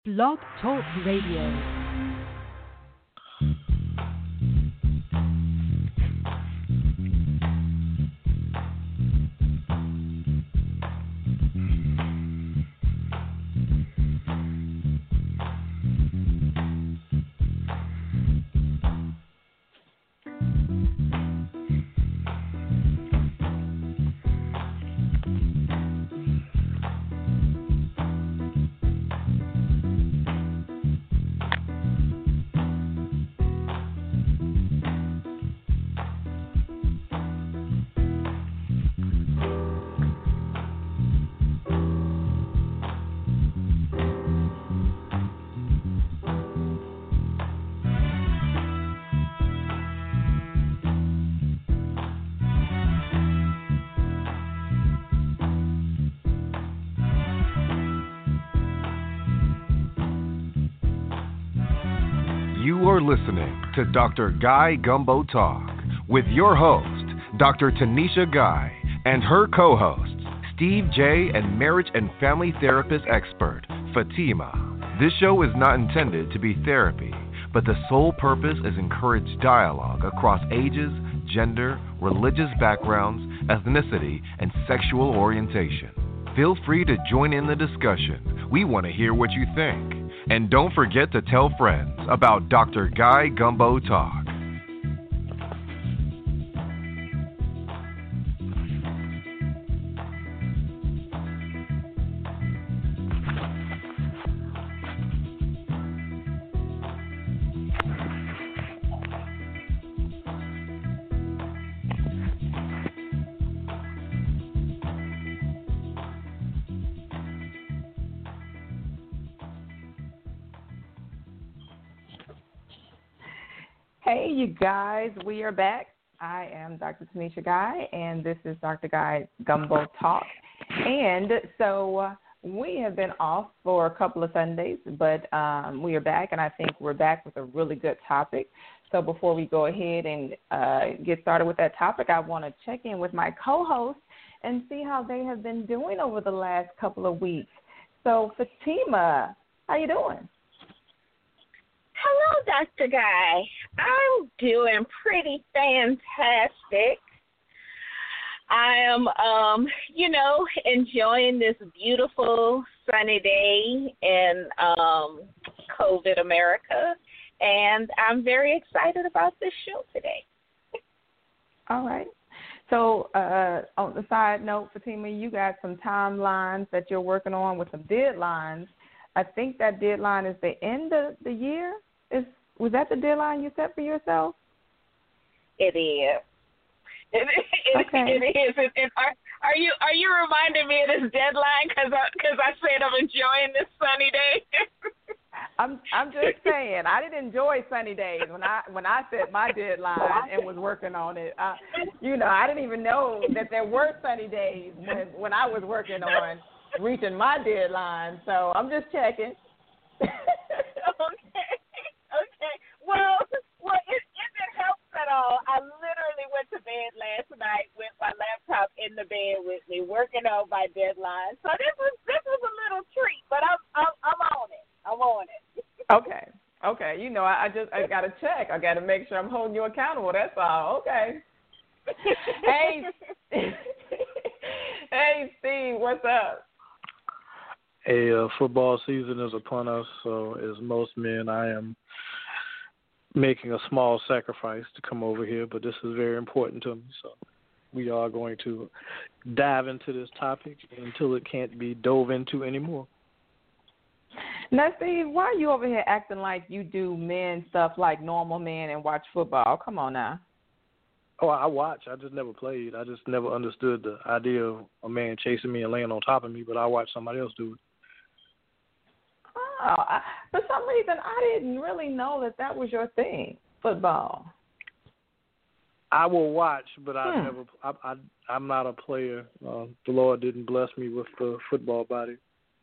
Blog Talk Radio. You are listening to Dr. Guy Gumbo Talk with your host, Dr. Tanisha Guy, and her co-hosts, Steve J. and marriage and family therapist expert, Fatima. This show is not intended to be therapy, but the sole purpose is encourage dialogue across ages, gender, religious backgrounds, ethnicity, and sexual orientation. Feel free to join in the discussion. We want to hear what you think. And don't forget to tell friends about Dr. Guy Gumbo Talk. Hey, you guys, we are back. I am Dr. Tanisha Guy, and this is Dr. Guy Gumbo Talk. And so we have been off for a couple of Sundays, but we are back, and I think we're back with a really good topic. So before we go ahead and get started with that topic, I want to check in with my co-hosts and see how they have been doing over the last couple of weeks. So, Fatima, how you doing? Hello, Dr. Guy. I'm doing pretty fantastic. I am, enjoying this beautiful sunny day in COVID America, and I'm very excited about this show today. All right. So on the side note, Fatima, you got some timelines that you're working on with some deadlines. I think that deadline is the end of the year. Was that the deadline you set for yourself? It is. Okay. It is. And are you reminding me of this deadline because I said I'm enjoying this sunny day? I'm just saying I didn't enjoy sunny days when I set my deadline and was working on it. I didn't even know that there were sunny days when I was working on reaching my deadline. So I'm just checking. Okay. Well, if it helps at all, I literally went to bed last night with my laptop in the bed with me, working on my deadline. So this was a little treat, but I'm on it. I'm on it. Okay. I gotta check. I gotta make sure I'm holding you accountable. That's all. Okay. Hey, hey, Steve, what's up? Football season is upon us, so as most men, I am making a small sacrifice to come over here, but this is very important to me, so we are going to dive into this topic until it can't be dove into anymore. Now, Steve, why are you over here acting like you do men stuff like normal men and watch football? Come on now. Oh, I watch. I just never played. I just never understood the idea of a man chasing me and laying on top of me, but I watch somebody else do it. Oh, for some reason, I didn't really know that was your thing, football. I will watch, but I'm not a player. The Lord didn't bless me with the football body.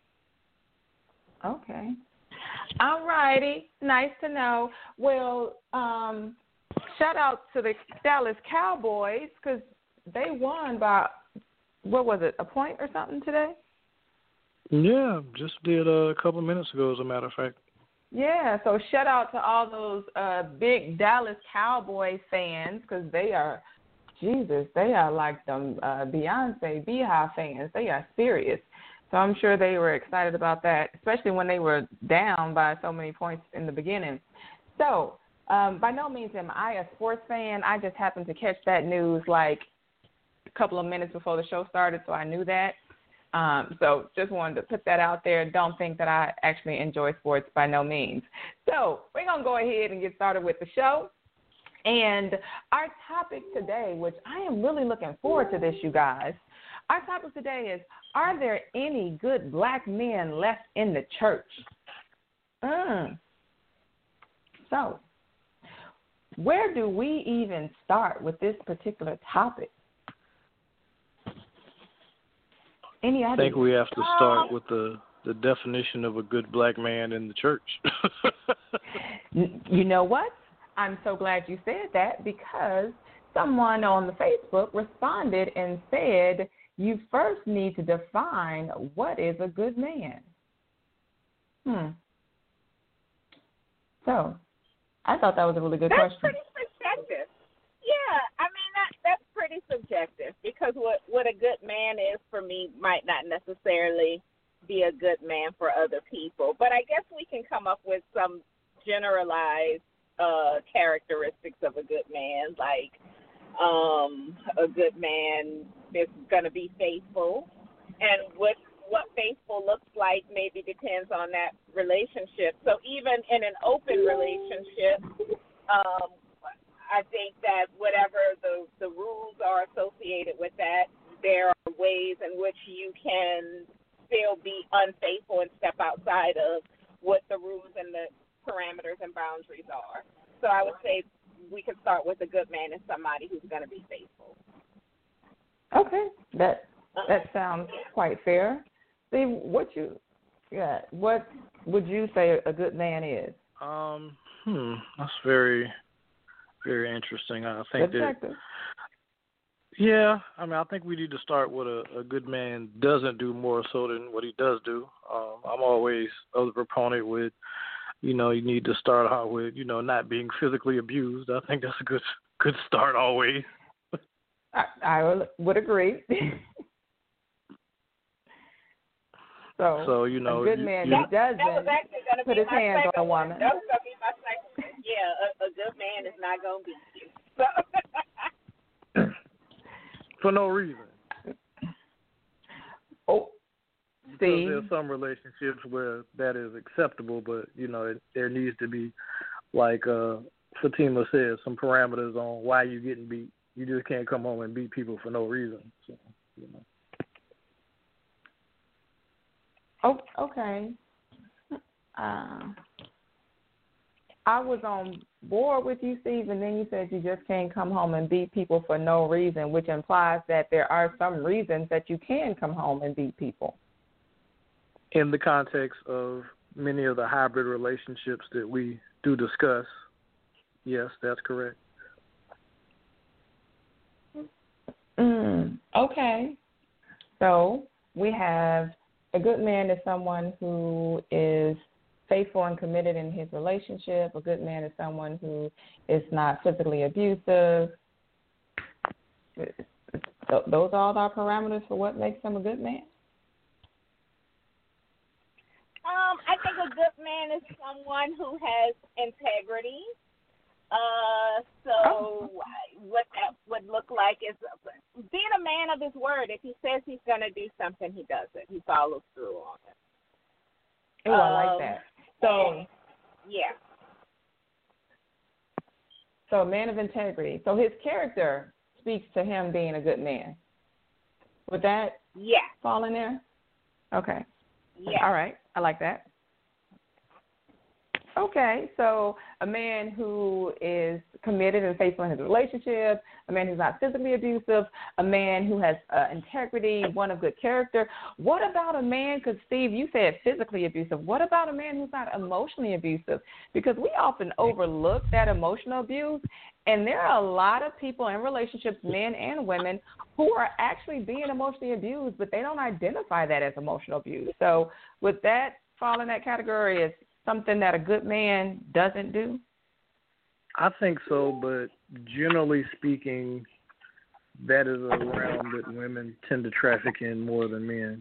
Okay. All righty. Nice to know. Well, shout out to the Dallas Cowboys because they won by, what was it, a point or something today? Yeah, just did a couple of minutes ago, as a matter of fact. Yeah, so shout out to all those big Dallas Cowboys fans, because they are, Jesus, they are like them Beyonce, Beehive fans. They are serious. So I'm sure they were excited about that, especially when they were down by so many points in the beginning. So by no means am I a sports fan. I just happened to catch that news like a couple of minutes before the show started, so I knew that. So just wanted to put that out there. Don't think that I actually enjoy sports, by no means. So we're going to go ahead and get started with the show. And our topic today, which I am really looking forward to this, you guys. Our topic today is, are there any good black men left in the church? So where do we even start with this particular topic? Any I think we have to start with the definition of a good black man in the church. You know what? I'm so glad you said that, because someone on the Facebook responded and said, you first need to define what is a good man. So I thought that was a really good question. That's pretty subjective. Yeah, I mean, that's pretty subjective, because what a good man is for me might not necessarily be a good man for other people. But I guess we can come up with some generalized characteristics of a good man, like a good man is going to be faithful, and what faithful looks like maybe depends on that relationship. So even in an open relationship, I think that whatever the rules are associated with that, there are ways in which you can still be unfaithful and step outside of what the rules and the parameters and boundaries are. So I would say we can start with a good man as somebody who's going to be faithful. Okay, that sounds quite fair. Steve, what would you say a good man is? That's very, very interesting. I think Objective. Yeah, I mean, I think we need to start what a good man doesn't do more so than what he does do. I'm always of the proponent with, you need to start out with, not being physically abused. I think that's a good start always. I would agree. So a good man doesn't put his hands on a woman. That was going to be my second. Yeah, a good man is not going to beat you. So. For no reason. Oh, Steve. Because there's some relationships where that is acceptable, but, there needs to be, like Fatima said, some parameters on why you're getting beat. You just can't come home and beat people for no reason. So, Oh, okay. I was on board with you, Steve, and then you said you just can't come home and beat people for no reason, which implies that there are some reasons that you can come home and beat people. In the context of many of the hybrid relationships that we do discuss, yes, that's correct. Okay. So we have a good man is someone who is faithful and committed in his relationship. A good man is someone who is not physically abusive. Those are all our parameters for what makes him a good man? I think a good man is someone who has integrity. What that would look like is being a man of his word. If he says he's going to do something, he does it. He follows through on it. Oh, I like that. So, yeah. So a man of integrity. So his character speaks to him being a good man. Would that fall in there? Okay. Yeah. All right. I like that. Okay, so a man who is committed and faithful in his relationship, a man who's not physically abusive, a man who has integrity, one of good character. What about a man, because Steve, you said physically abusive. What about a man who's not emotionally abusive? Because we often overlook that emotional abuse, and there are a lot of people in relationships, men and women, who are actually being emotionally abused, but they don't identify that as emotional abuse. So would that fall in that category as something that a good man doesn't do? I think so, but generally speaking, that is a realm that women tend to traffic in more than men.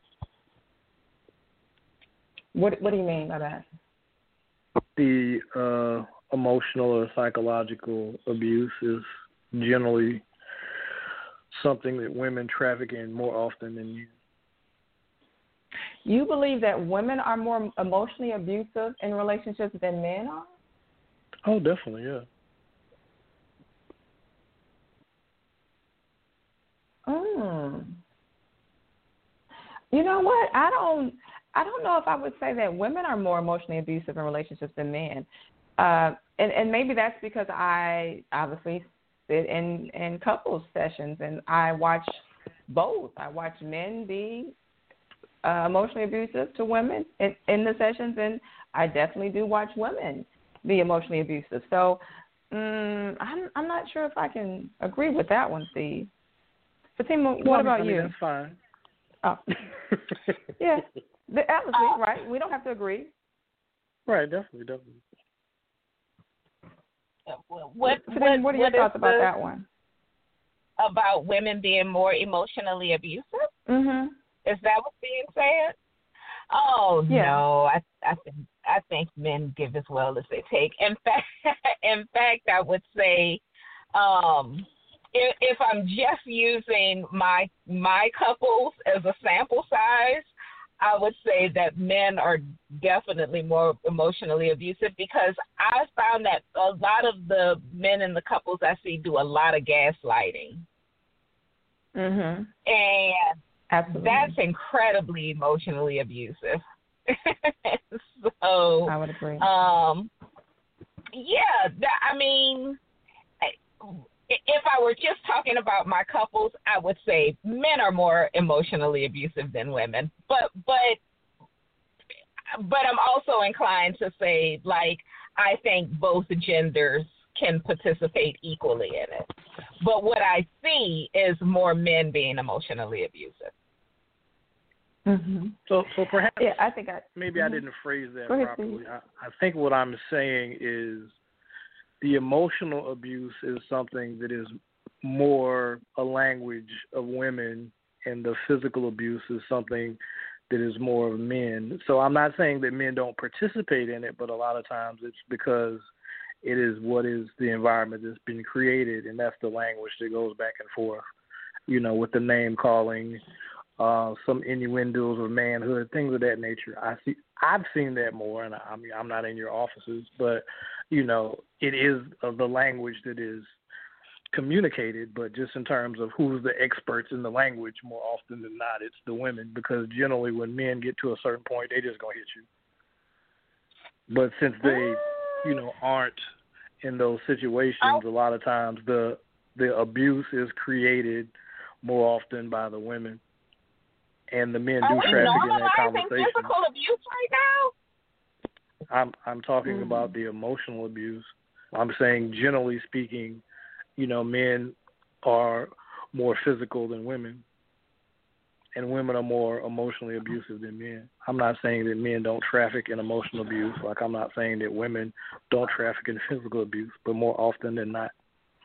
What do you mean by that? The emotional or psychological abuse is generally something that women traffic in more often than men. You believe that women are more emotionally abusive in relationships than men are? Oh, definitely, yeah. You know what? I don't know if I would say that women are more emotionally abusive in relationships than men. And maybe that's because I obviously sit in couples sessions and I watch both. I watch men be emotionally abusive to women in the sessions, and I definitely do watch women be emotionally abusive. So I'm not sure if I can agree with that one, Steve. Fatima, what about you? That's fine. Oh. Yeah, obviously, right? We don't have to agree. Right, definitely. What are your thoughts about that one? About women being more emotionally abusive? Mm-hmm. Is that what's being said? Oh, yeah. No, I think men give as well as they take. In fact, I would say, if I'm just using my couples as a sample size, I would say that men are definitely more emotionally abusive because I found that a lot of the men in the couples I see do a lot of gaslighting. Mm-hmm. And absolutely, that's incredibly emotionally abusive. So I would agree. If I were just talking about my couples, I would say men are more emotionally abusive than women. But I'm also inclined to say, like, I think both genders can participate equally in it. But what I see is more men being emotionally abusive. Mm-hmm. So perhaps I think maybe I didn't phrase that properly. Steve. I think what I'm saying is the emotional abuse is something that is more a language of women, and the physical abuse is something that is more of men. So I'm not saying that men don't participate in it, but a lot of times it's because it is what is the environment that's been created, and that's the language that goes back and forth, with the name calling, some innuendos of manhood, things of that nature. I've seen that more, and I'm not in your offices, but it is the language that is communicated, but just in terms of who's the experts in the language, more often than not, it's the women, because generally when men get to a certain point, they just gonna hit you. But since they, aren't in those situations, a lot of times the abuse is created more often by the women, and the men do traffic in that conversation. Physical abuse right now? I'm talking about the emotional abuse. I'm saying, generally speaking, men are more physical than women, and women are more emotionally abusive than men. I'm not saying that men don't traffic in emotional abuse. Like, I'm not saying that women don't traffic in physical abuse, but more often than not.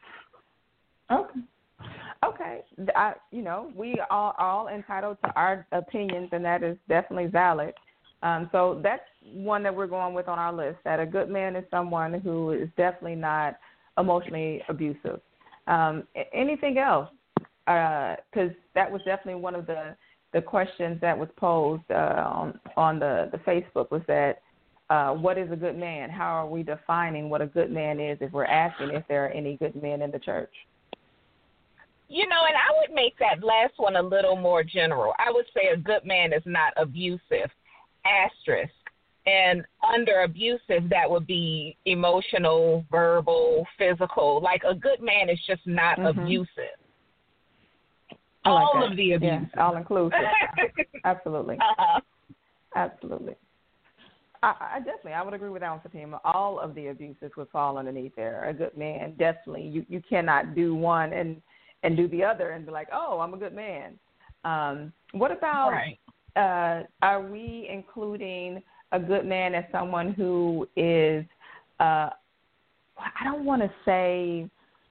Okay. We are all entitled to our opinions, and that is definitely valid. So that's one that we're going with on our list, that a good man is someone who is definitely not emotionally abusive. Anything else? Because that was definitely one of the questions that was posed on the Facebook, was that what is a good man? How are we defining what a good man is if we're asking if there are any good men in the church? And I would make that last one a little more general. I would say a good man is not abusive, asterisk. And under abusive, that would be emotional, verbal, physical. Like a good man is just not abusive. I like all that. of the abuse. Yeah, all inclusive. Absolutely. Absolutely. I definitely, I would agree with that one, Fatima. All of the abuses would fall underneath there. A good man, definitely. You cannot do one and do the other and be like, oh, I'm a good man. What about, are we including a good man as someone who is, I don't want to say,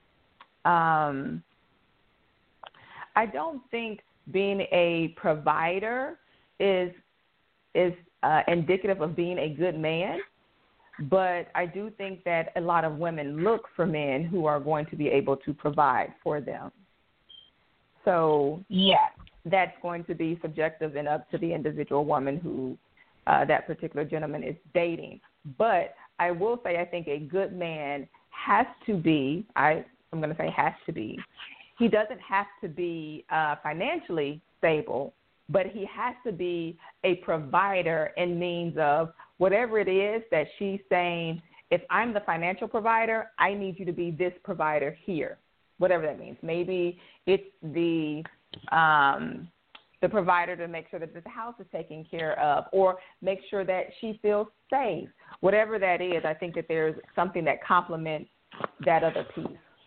I don't think being a provider is indicative of being a good man, but I do think that a lot of women look for men who are going to be able to provide for them. So that's going to be subjective and up to the individual woman who that particular gentleman is dating. But I will say I think a good man has to be, I'm going to say has to be, he doesn't have to be financially stable, but he has to be a provider in means of whatever it is that she's saying, if I'm the financial provider, I need you to be this provider here, whatever that means. Maybe it's the provider to make sure that the house is taken care of or make sure that she feels safe. Whatever that is, I think that there's something that complements that other piece.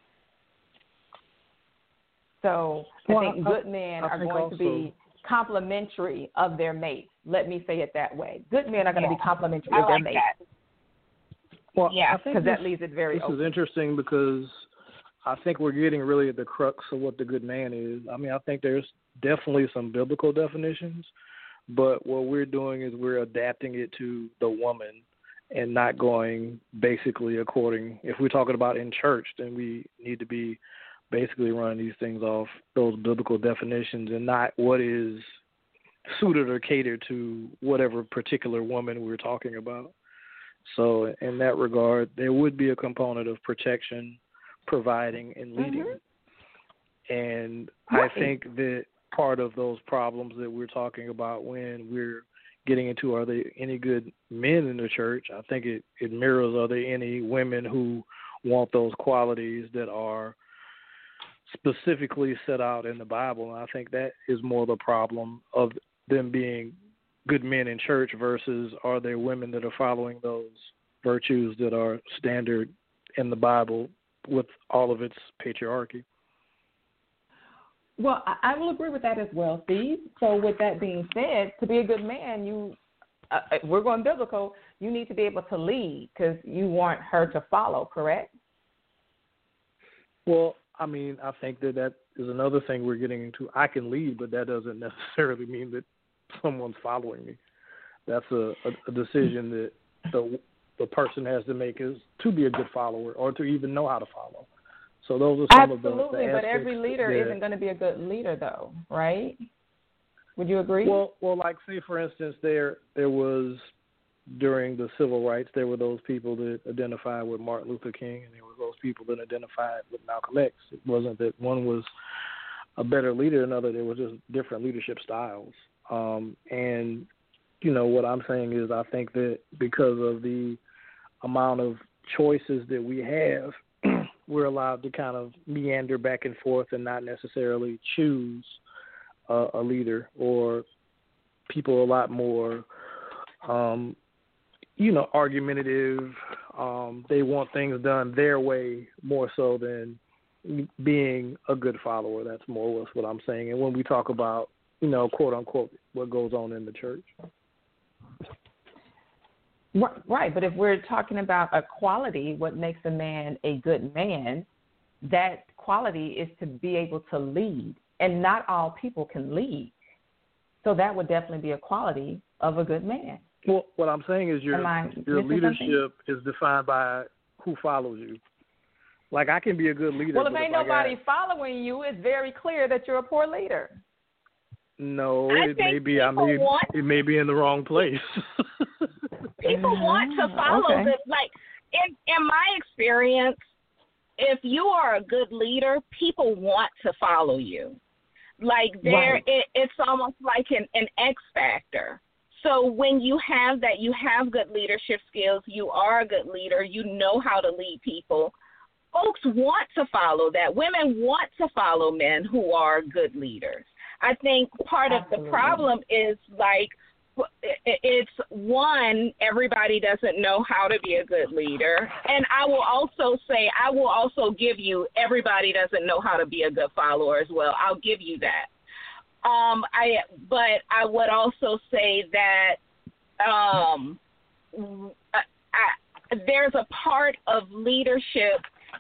So I think good men are going to be complimentary of their mates. Let me say it that way. Good men are going to be complimentary of their mates. Well, I think because that leaves it very open. This is interesting because I think we're getting really at the crux of what the good man is. I mean, I think there's definitely some biblical definitions, but what we're doing is we're adapting it to the woman and not going basically according, if we're talking about in church, then we need to be basically running these things off those biblical definitions and not what is suited or catered to whatever particular woman we're talking about. So in that regard, there would be a component of protection, providing, and leading. And I think that part of those problems that we're talking about when we're getting into are there any good men in the church, I think it mirrors are there any women who want those qualities that are specifically set out in the Bible. And I think that is more the problem of them being good men in church versus are there women that are following those virtues that are standard in the Bible with all of its patriarchy. Well, I will agree with that as well, Steve. So with that being said, to be a good man, you we're going biblical, you need to be able to lead because you want her to follow, correct? Well, I mean, I think that is another thing we're getting into. I can lead, but that doesn't necessarily mean that someone's following me. That's a decision that the person has to make is to be a good follower or to even know how to follow. So those are some of the Absolutely, but every leader isn't going to be a good leader, though, right? Would you agree? Well, like say for instance, there was during the civil rights, there were those people that identified with Martin Luther King, and there were those people that identified with Malcolm X. It wasn't that one was a better leader than another. There was just different leadership styles. And, you know, what I'm saying is I think that because of the amount of choices that we have, we're allowed to kind of meander back and forth and not necessarily choose a leader, or people a lot more argumentative. They want things done their way more so than being a good follower. That's more or less what I'm saying. And when we talk about, quote unquote, what goes on in the church. Right. But if we're talking about a quality, what makes a man a good man, that quality is to be able to lead. And not all people can lead. So that would definitely be a quality of a good man. Well, what I'm saying is your leadership is defined by who follows you. Like, I can be a good leader. Well, if ain't nobody following you, it's very clear that you're a poor leader. No, it may be. It may be in the wrong place. People want to follow this. Like, in my experience, if you are a good leader, people want to follow you. Like, it's almost like an X factor. So when you have that, you have good leadership skills, you are a good leader, you know how to lead people. Folks want to follow that. Women want to follow men who are good leaders. I think part of the problem is like, it's one, everybody doesn't know how to be a good leader. And I will also say, I will also give you, everybody doesn't know how to be a good follower as well. I'll give you that. But I would also say that there's a part of leadership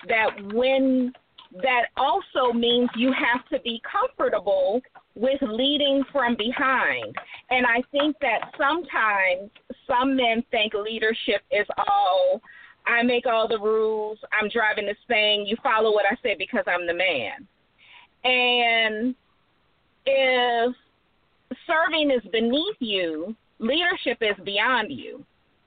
that also means you have to be comfortable with leading from behind. And I think that sometimes some men think leadership is all, I make all the rules, I'm driving this thing, you follow what I say because I'm the man. And if serving is beneath you, leadership is beyond you.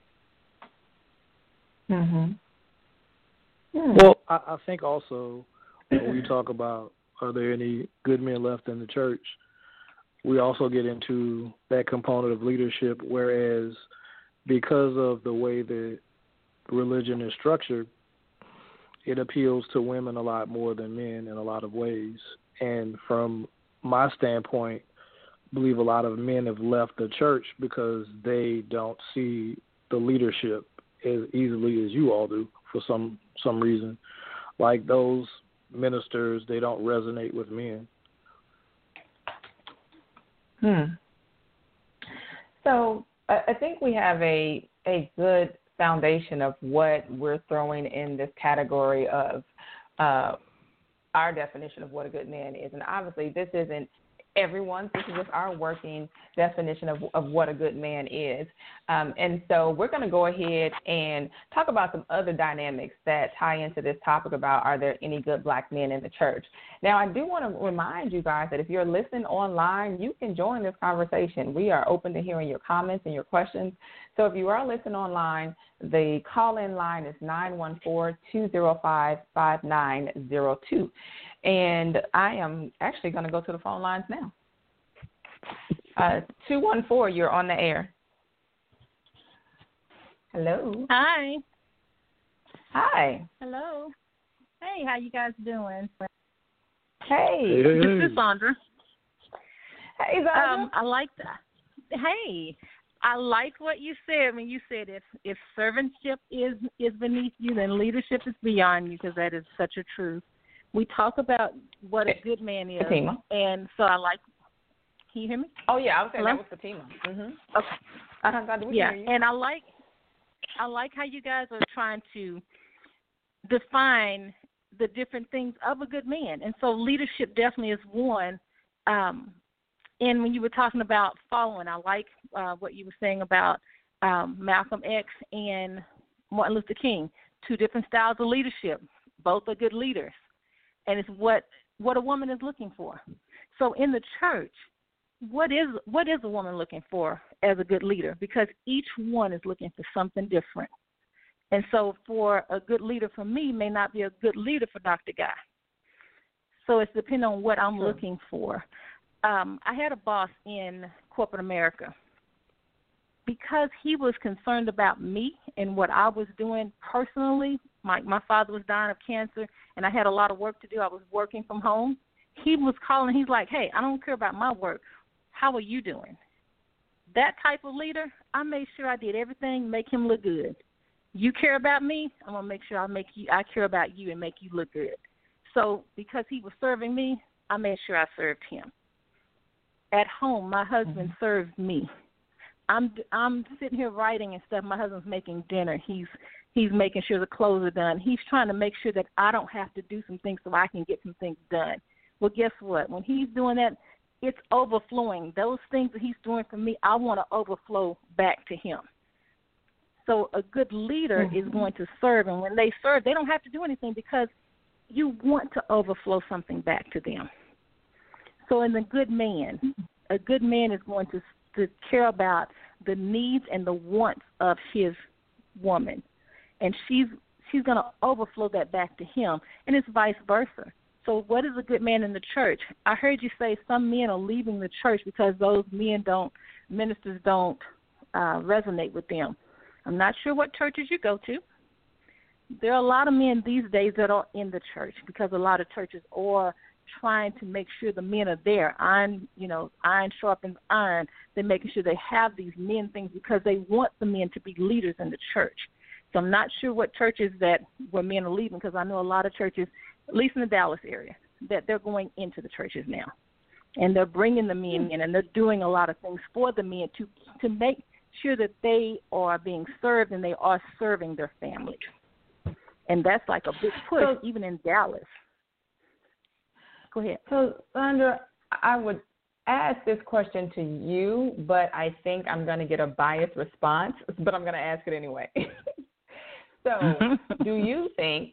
Mm-hmm. Well, I think also when we talk about are there any good men left in the church, we also get into that component of leadership, whereas because of the way that religion is structured, it appeals to women a lot more than men in a lot of ways. And from my standpoint, I believe a lot of men have left the church because they don't see the leadership as easily as you all do for some reason. Like those ministers, they don't resonate with men. So I think we have a good foundation of what we're throwing in this category of our definition of what a good man is. And obviously this isn't everyone's. This is just our working definition of what a good man is. And so we're going to go ahead and talk about some other dynamics that tie into this topic about are there any good black men in the church. Now, I do want to remind you guys that if you're listening online, you can join this conversation. We are open to hearing your comments and your questions. So if you are listening online, the call-in line is 914-205-5902. And I am actually going to go to the phone lines now. 214, you're on the air. Hello. Hi. Hi. Hello. Hey, how you guys doing? Hey. This is Sandra. Hey, Sandra. I like that. Hey, I like what you said when you said if servantship is beneath you, then leadership is beyond you, because that is such a truth. We talk about what a good man is, Fatima. And so I like. Can you hear me? Oh yeah, I was saying Hello? that was Fatima. Mm-hmm. Okay. We yeah, can hear you. and I like how you guys are trying to define the different things of a good man, and so leadership definitely is one. And when you were talking about following, I like what you were saying about Malcolm X and Martin Luther King, two different styles of leadership. Both are good leaders. And it's what a woman is looking for. So in the church, what is a woman looking for as a good leader? Because each one is looking for something different. And so for a good leader for me may not be a good leader for Dr. Guy. So it's depending on what I'm looking for. I had a boss in corporate America. Because he was concerned about me and what I was doing personally, my father was dying of cancer, and I had a lot of work to do. I was working from home. He was calling. He's like, hey, I don't care about my work. How are you doing? That type of leader, I made sure I did everything, make him look good. You care about me, I'm going to make sure I care about you and make you look good. So because he was serving me, I made sure I served him. At home, my husband served me. I'm sitting here writing and stuff. My husband's making dinner. He's making sure the clothes are done. He's trying to make sure that I don't have to do some things so I can get some things done. Well, guess what? When he's doing that, it's overflowing. Those things that he's doing for me, I want to overflow back to him. So a good leader is going to serve, and when they serve, they don't have to do anything because you want to overflow something back to them. So in a good man is going to care about the needs and the wants of his woman, and she's going to overflow that back to him, and it's vice versa. So what is a good man in the church? I heard you say some men are leaving the church because those ministers don't resonate with them. I'm not sure what churches you go to. There are a lot of men these days that are in the church because a lot of churches are trying to make sure the men are there. Iron sharpens iron. They're making sure they have these men things because they want the men to be leaders in the church. So I'm not sure what churches where men are leaving because I know a lot of churches, at least in the Dallas area, that they're going into the churches now. And they're bringing the men in, and they're doing a lot of things for the men to make sure that they are being served and they are serving their families. And that's like a big push, even in Dallas. Go ahead. So, Sandra, I would ask this question to you, but I think I'm going to get a biased response, but I'm going to ask it anyway. So, do you think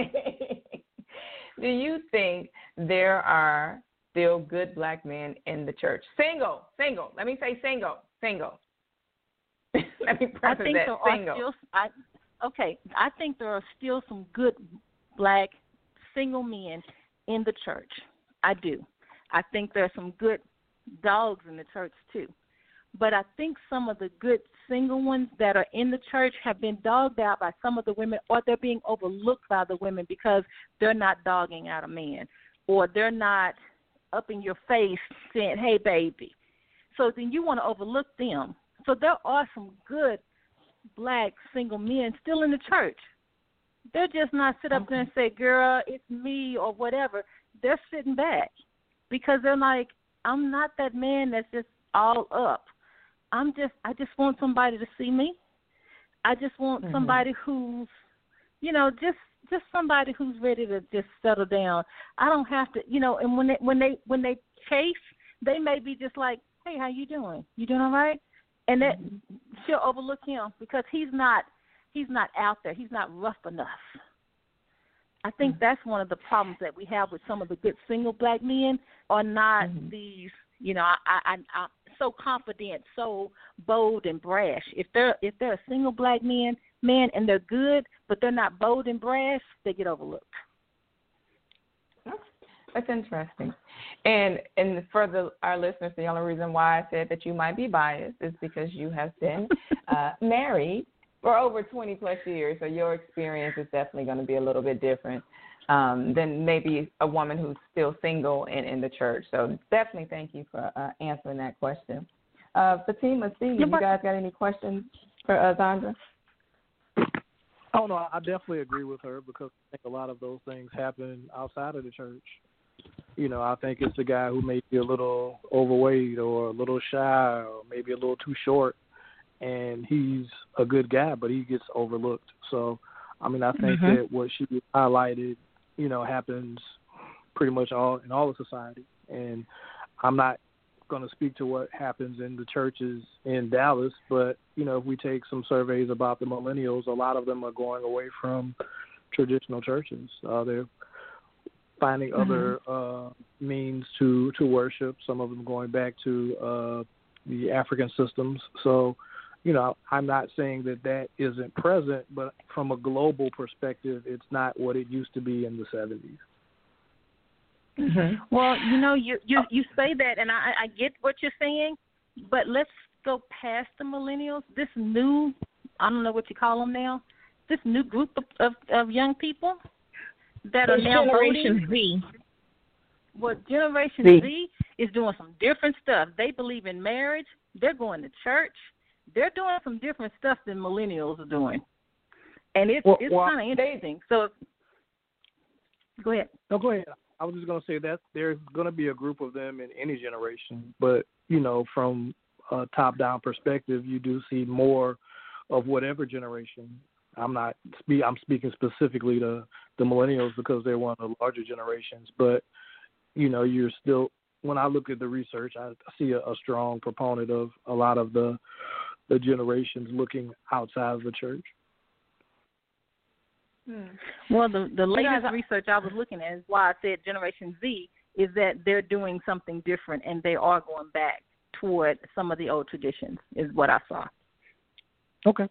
there are still good black men in the church? Single. Let me say single. Let me preface that. Single. I think there are still some good black single men in the church. I do. I think there are some good dogs in the church too. But I think some of the good single ones that are in the church have been dogged out by some of the women, or they're being overlooked by the women because they're not dogging out a man, or they're not up in your face saying, hey, baby. So then you want to overlook them. So there are some good black single men still in the church. They're just not sit up there and say, girl, it's me or whatever. They're sitting back because they're like, I'm not that man that's just all up. I just want somebody to see me. I just want somebody who's, just somebody who's ready to just settle down. I don't have to, and when they chase, they may be just like, hey, how you doing? You doing all right? And that she'll overlook him because he's not out there. He's not rough enough. I think that's one of the problems that we have with some of the good single black men are not these, I'm so confident, so bold and brash. If they're a single black man and they're good, but they're not bold and brash, they get overlooked. That's interesting. And for our listeners, the only reason why I said that you might be biased is because you have been married for over 20 plus years, so your experience is definitely going to be a little bit different than maybe a woman who's still single and in the church. So definitely thank you for answering that question. Fatima, Steve, you guys got any questions for Zandra? Oh, no, I definitely agree with her because I think a lot of those things happen outside of the church. I think it's the guy who may be a little overweight or a little shy or maybe a little too short, and he's a good guy, but he gets overlooked. So, I think that what she highlighted, happens pretty much in all of society. And I'm not going to speak to what happens in the churches in Dallas, but, if we take some surveys about the millennials, a lot of them are going away from traditional churches. They're finding other means to worship, some of them going back to the African systems. So, I'm not saying that isn't present, but from a global perspective, it's not what it used to be in the 70s. Well, you say that, and I get what you're saying, but let's go past the millennials. This new, I don't know what you call them now, this new group of young people that are now Generation voting. Z. Well, Generation Z is doing some different stuff. They believe in marriage. They're going to church. They're doing some different stuff than millennials are doing. And it's kind of interesting. So, go ahead. No, go ahead. I was just going to say that there's going to be a group of them in any generation. But, from a top-down perspective, you do see more of whatever generation. I'm speaking specifically to the millennials because they're one of the larger generations. But, you're still, when I look at the research, I see a strong proponent of a lot of the generations looking outside of the church. Well, the latest research I was looking at is why I said Generation Z is that they're doing something different and they are going back toward some of the old traditions is what I saw. Okay.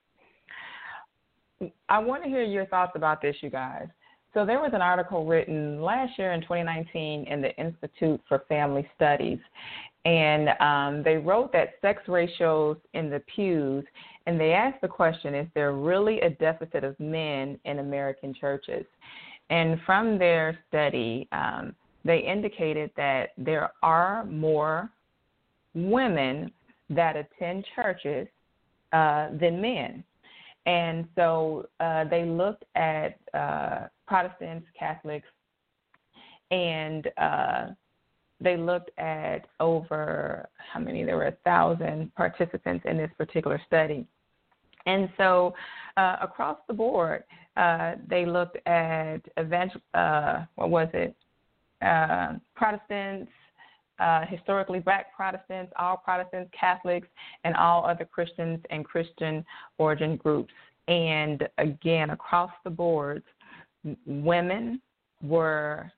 I want to hear your thoughts about this, you guys. So there was an article written last year in 2019 in the Institute for Family Studies, And they wrote that sex ratios in the pews, and they asked the question, is there really a deficit of men in American churches? And from their study, they indicated that there are more women that attend churches than men. And so they looked at Protestants, Catholics, and they looked at over how many? There were 1,000 participants in this particular study. And so across the board, they looked at Protestants, historically black Protestants, all Protestants, Catholics, and all other Christians and Christian origin groups. And again, across the board, women were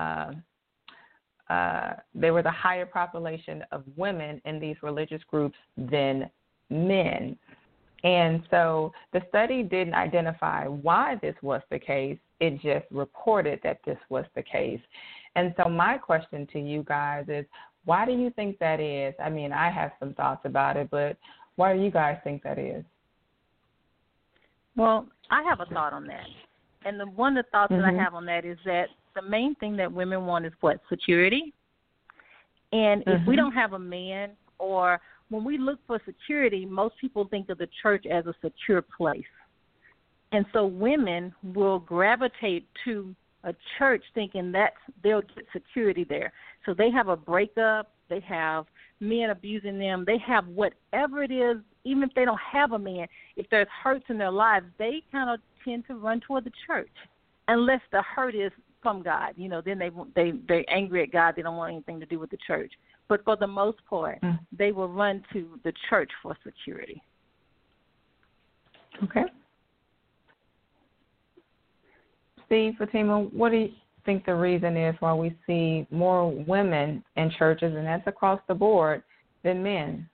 they were the higher population of women in these religious groups than men. And so the study didn't identify why this was the case. It just reported that this was the case. And so my question to you guys is, why do you think that is? I mean, I have some thoughts about it, but why do you guys think that is? Well, I have a thought on that. And one of the thoughts that I have on that is that the main thing that women want is what? Security. And if we don't have a man, or when we look for security, most people think of the church as a secure place. And so women will gravitate to a church thinking that they'll get security there. So they have a breakup, they have men abusing them, they have whatever it is, even if they don't have a man, if there's hurts in their lives, they kind of tend to run toward the church, unless the hurt is from God. You know, then they're angry at God, they don't want anything to do with the church. But for the most part, they will run to the church for security. Okay. Steve, Fatima, what do you think the reason is why we see more women in churches, and that's across the board, than men?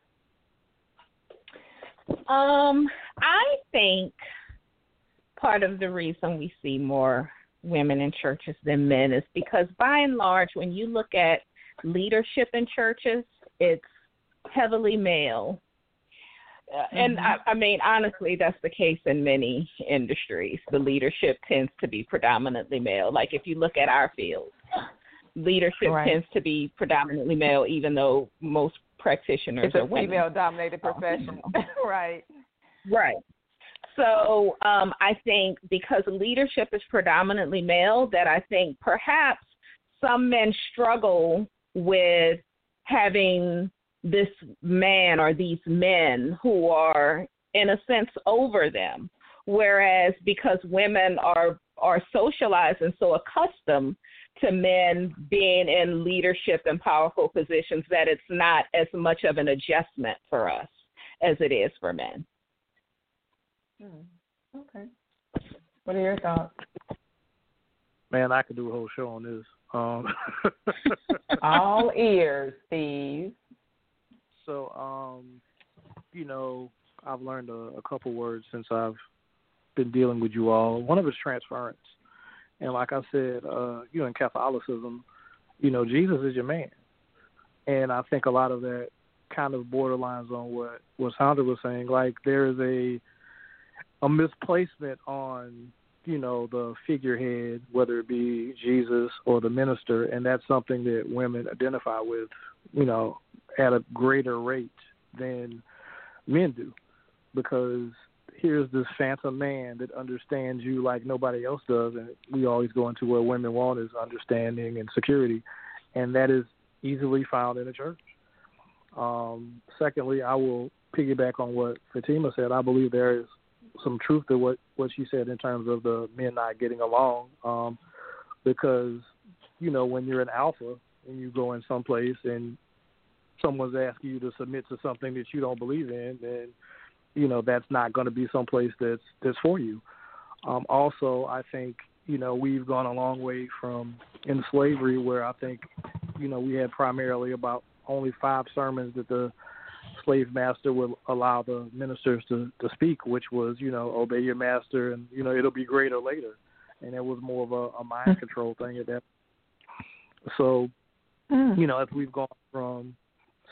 I think part of the reason we see more women in churches than men is because, by and large, when you look at leadership in churches, it's heavily male. And I mean, honestly, that's the case in many industries. The leadership tends to be predominantly male. Like if you look at our field, leadership tends to be predominantly male, even though most practitioners are women. It's a female-dominated profession. Right. So I think because leadership is predominantly male, that I think perhaps some men struggle with having this man or these men who are, in a sense, over them. Whereas because women are socialized and so accustomed to men being in leadership and powerful positions that it's not as much of an adjustment for us as it is for men. Okay. What are your thoughts? Man, I could do a whole show on this. All ears, Steve. So, you know, I've learned a couple words since I've been dealing with you all. One of it's transference. And like I said, you know, in Catholicism, you know, Jesus is your man. And I think a lot of that kind of borderlines on what Sandra was saying. Like there is a misplacement on, you know, the figurehead, whether it be Jesus or the minister, and that's something that women identify with, you know, at a greater rate than men do, because here's this phantom man that understands you like nobody else does, and we always go into what women want is understanding and security, and that is easily found in a church. Secondly, I will piggyback on what Fatima said. I believe there is some truth to what she said in terms of the men not getting along, because, you know, when you're an alpha and you go in someplace and someone's asking you to submit to something that you don't believe in, then, you know, that's not going to be someplace that's for you. Also, I think, you know, we've gone a long way from in slavery, where I think, you know, we had primarily about only 5 sermons that the slave master would allow the ministers to speak, which was, you know, obey your master and, you know, it'll be greater later. And it was more of a mind control thing at that. So, you know, as we've gone from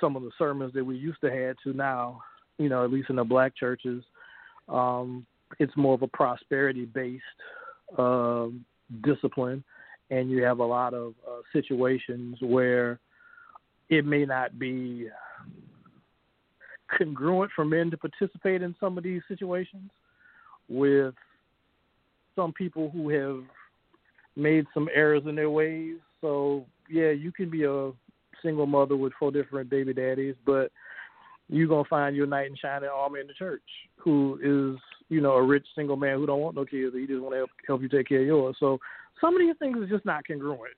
some of the sermons that we used to have to now, at least in the black churches, it's more of a prosperity-based discipline, and you have a lot of situations where it may not be congruent for men to participate in some of these situations with some people who have made some errors in their ways. So, yeah, you can be a single mother with 4 different baby daddies, but you're going to find your knight in shining armor in the church who is, a rich single man who don't want no kids. He just want to help you take care of yours. So some of these things is just not congruent.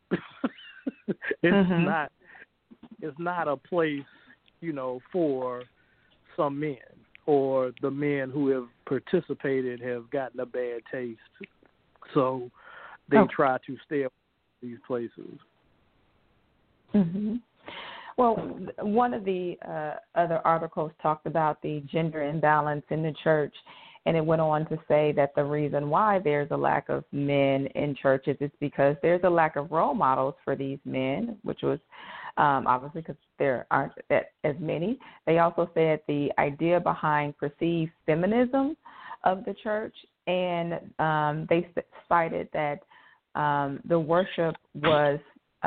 It's not a place, for some men, or the men who have participated have gotten a bad taste. So they try to stay away from these places. Mm-hmm. Well, one of the other articles talked about the gender imbalance in the church, and it went on to say that the reason why there's a lack of men in churches is because there's a lack of role models for these men, which was obviously because there aren't as many. They also said the idea behind perceived feminism of the church, and they cited that the worship was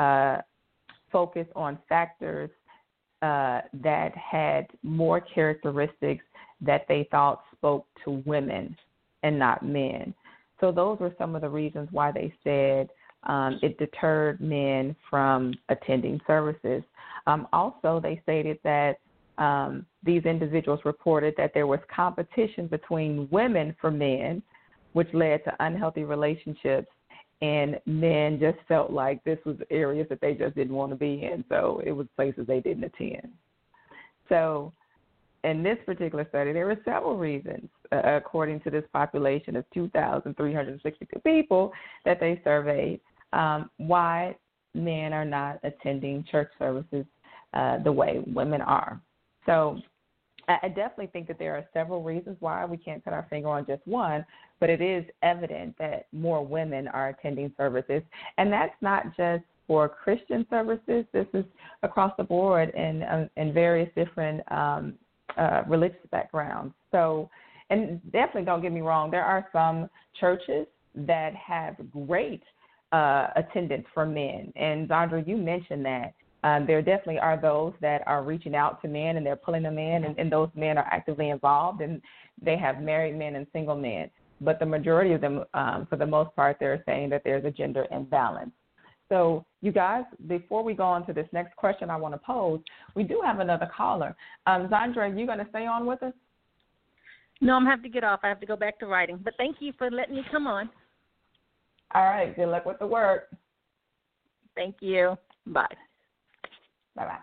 focused on factors that had more characteristics that they thought spoke to women and not men. So those were some of the reasons why they said it deterred men from attending services. Also, they stated that these individuals reported that there was competition between women for men, which led to unhealthy relationships, and men just felt like this was areas that they just didn't want to be in, so it was places they didn't attend. So in this particular study, there were several reasons, according to this population of 2,362 people that they surveyed, why men are not attending church services the way women are. So I definitely think that there are several reasons why. We can't put our finger on just one, but it is evident that more women are attending services. And that's not just for Christian services. This is across the board in various different religious backgrounds. So, and definitely don't get me wrong, there are some churches that have great attendance for men. And Zandra, you mentioned that. There definitely are those that are reaching out to men and they're pulling them in, and those men are actively involved, and they have married men and single men. But the majority of them, for the most part, they're saying that there's a gender imbalance. So, you guys, before we go on to this next question I want to pose, we do have another caller. Zandra, are you going to stay on with us? No, I'm going to have to get off. I have to go back to writing. But thank you for letting me come on. All right. Good luck with the work. Thank you. Bye. Bye-bye.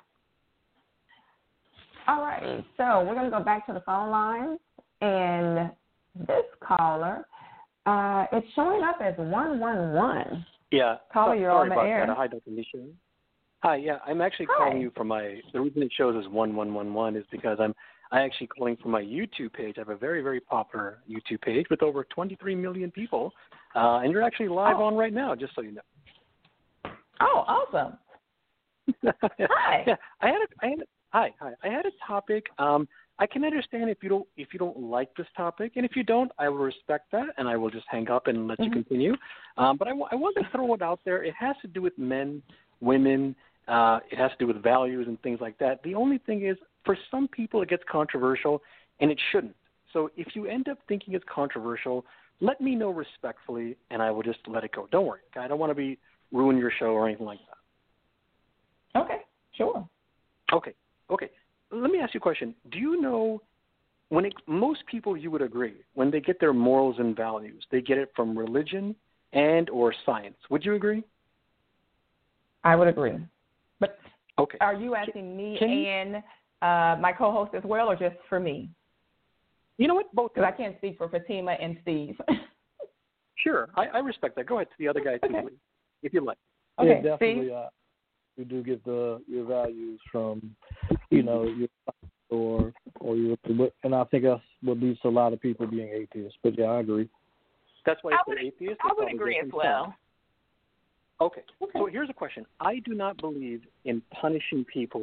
All right, so we're going to go back to the phone line, and this caller, it's showing up as 111. Yeah. Caller, you're on the air. That. Hi, Dr. Nisha. Hi, yeah, I'm actually calling you from the reason it shows as 1111 is because I'm actually calling from my YouTube page. I have a very, very popular YouTube page with over 23 million people, and you're actually live on right now, just so you know. Oh, awesome. Hi. Yeah, I had a topic. I can understand if you don't like this topic, and if you don't, I will respect that, and I will just hang up and let you continue. But I want to throw it out there. It has to do with men, women. It has to do with values and things like that. The only thing is, for some people, it gets controversial, and it shouldn't. So if you end up thinking it's controversial, let me know respectfully, and I will just let it go. Don't worry. I don't want to ruin your show or anything like that. Okay, sure. Okay. Let me ask you a question. Do you know most people, you would agree, when they get their morals and values, they get it from religion and or science. Would you agree? I would agree. But okay. Are you asking me and my co-host as well, or just for me? You know what? Both. Because I can't speak for Fatima and Steve. Sure. I respect that. Go ahead to the other guy, too, if you like. Okay, yeah, definitely. Steve? You do get your values from, your or your, and I think that's what leads to a lot of people being atheists. But yeah, I agree. That's why it's atheist. I would agree as well. Okay. So here's a question. I do not believe in punishing people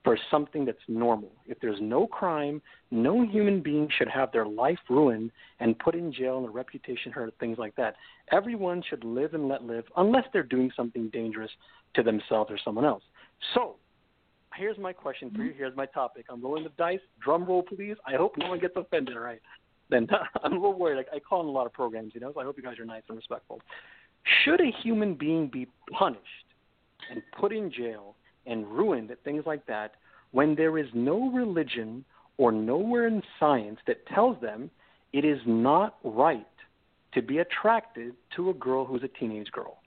for something that's normal. If there's no crime, no human being should have their life ruined and put in jail and their reputation hurt, things like that. Everyone should live and let live unless they're doing something dangerous to themselves or someone else. So here's my question for you. Here's my topic. I'm rolling the dice. Drum roll, please. I hope no one gets offended, all right? Then I'm a little worried. I call in a lot of programs, so I hope you guys are nice and respectful. Should a human being be punished and put in jail and ruined at things like that when there is no religion or nowhere in science that tells them it is not right to be attracted to a girl who's a teenage girl?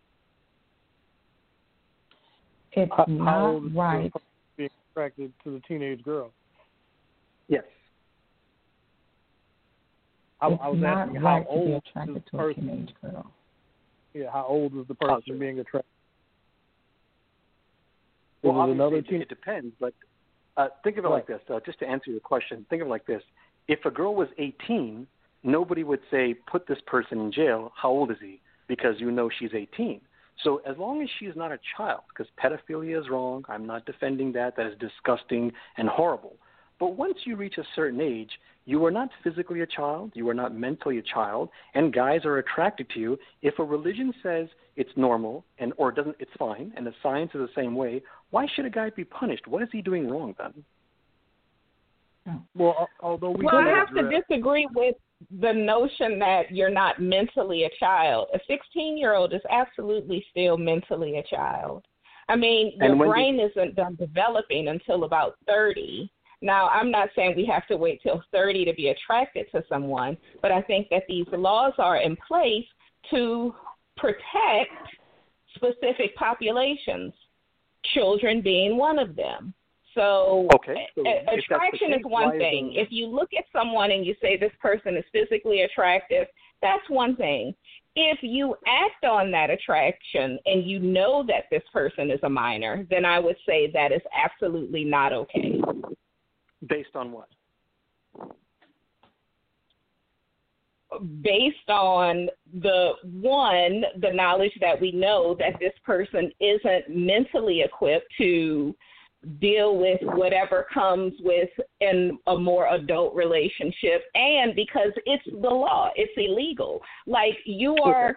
It's How not old is right. being attracted to the teenage girl? Yes. I It's was not asking right how to be old attracted is to the a person? teenage girl. Yeah, how old is the person being attracted? Well, Is it another obviously, it depends, but think of it like this. Just to answer your question, think of it like this. If a girl was 18, nobody would say, put this person in jail. How old is he? Because she's 18. So as long as she's not a child, because pedophilia is wrong, I'm not defending that. That is disgusting and horrible. But once you reach a certain age, you are not physically a child, you are not mentally a child, and guys are attracted to you. If a religion says it's normal or doesn't, it's fine, and the science is the same way, why should a guy be punished? What is he doing wrong then? Well, although I have to disagree with the notion that you're not mentally a child. A 16-year-old is absolutely still mentally a child. I mean, your brain isn't done developing until about 30. Now, I'm not saying we have to wait till 30 to be attracted to someone, but I think that these laws are in place to protect specific populations, children being one of them. So, attraction is one thing. If you look at someone and you say this person is physically attractive, that's one thing. If you act on that attraction and you know that this person is a minor, then I would say that is absolutely not okay. Based on what? Based on the knowledge that we know that this person isn't mentally equipped to deal with whatever comes with in a more adult relationship, and because it's the law, it's illegal. Like you're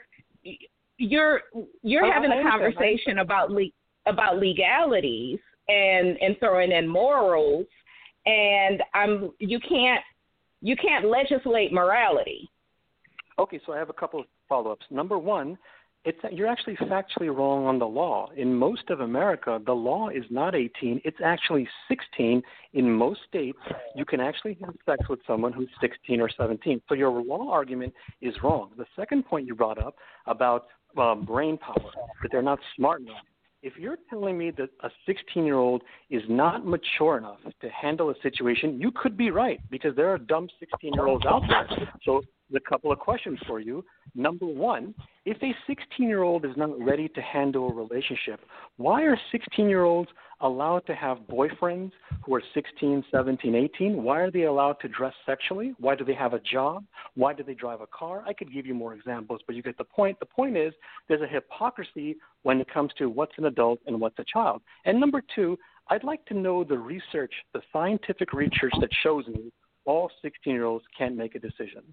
having a conversation about legalities and throwing in morals, and you can't legislate morality. Okay, so I have a couple of follow-ups. Number one, you're actually factually wrong on the law. In most of America, the law is not 18. It's actually 16. In most states, you can actually have sex with someone who's 16 or 17. So your law argument is wrong. The second point you brought up about brain power, that they're not smart enough. If you're telling me that a 16-year-old is not mature enough to handle a situation, you could be right, because there are dumb 16-year-olds out there. So a couple of questions for you. Number one, if a 16-year-old is not ready to handle a relationship, why are 16-year-olds allowed to have boyfriends who are 16, 17, 18? Why are they allowed to dress sexually? Why do they have a job? Why do they drive a car? I could give you more examples, but you get the point. The point is there's a hypocrisy when it comes to what's an adult and what's a child. And number two, I'd like to know the research, the scientific research that shows me all 16-year-olds can't make a decision.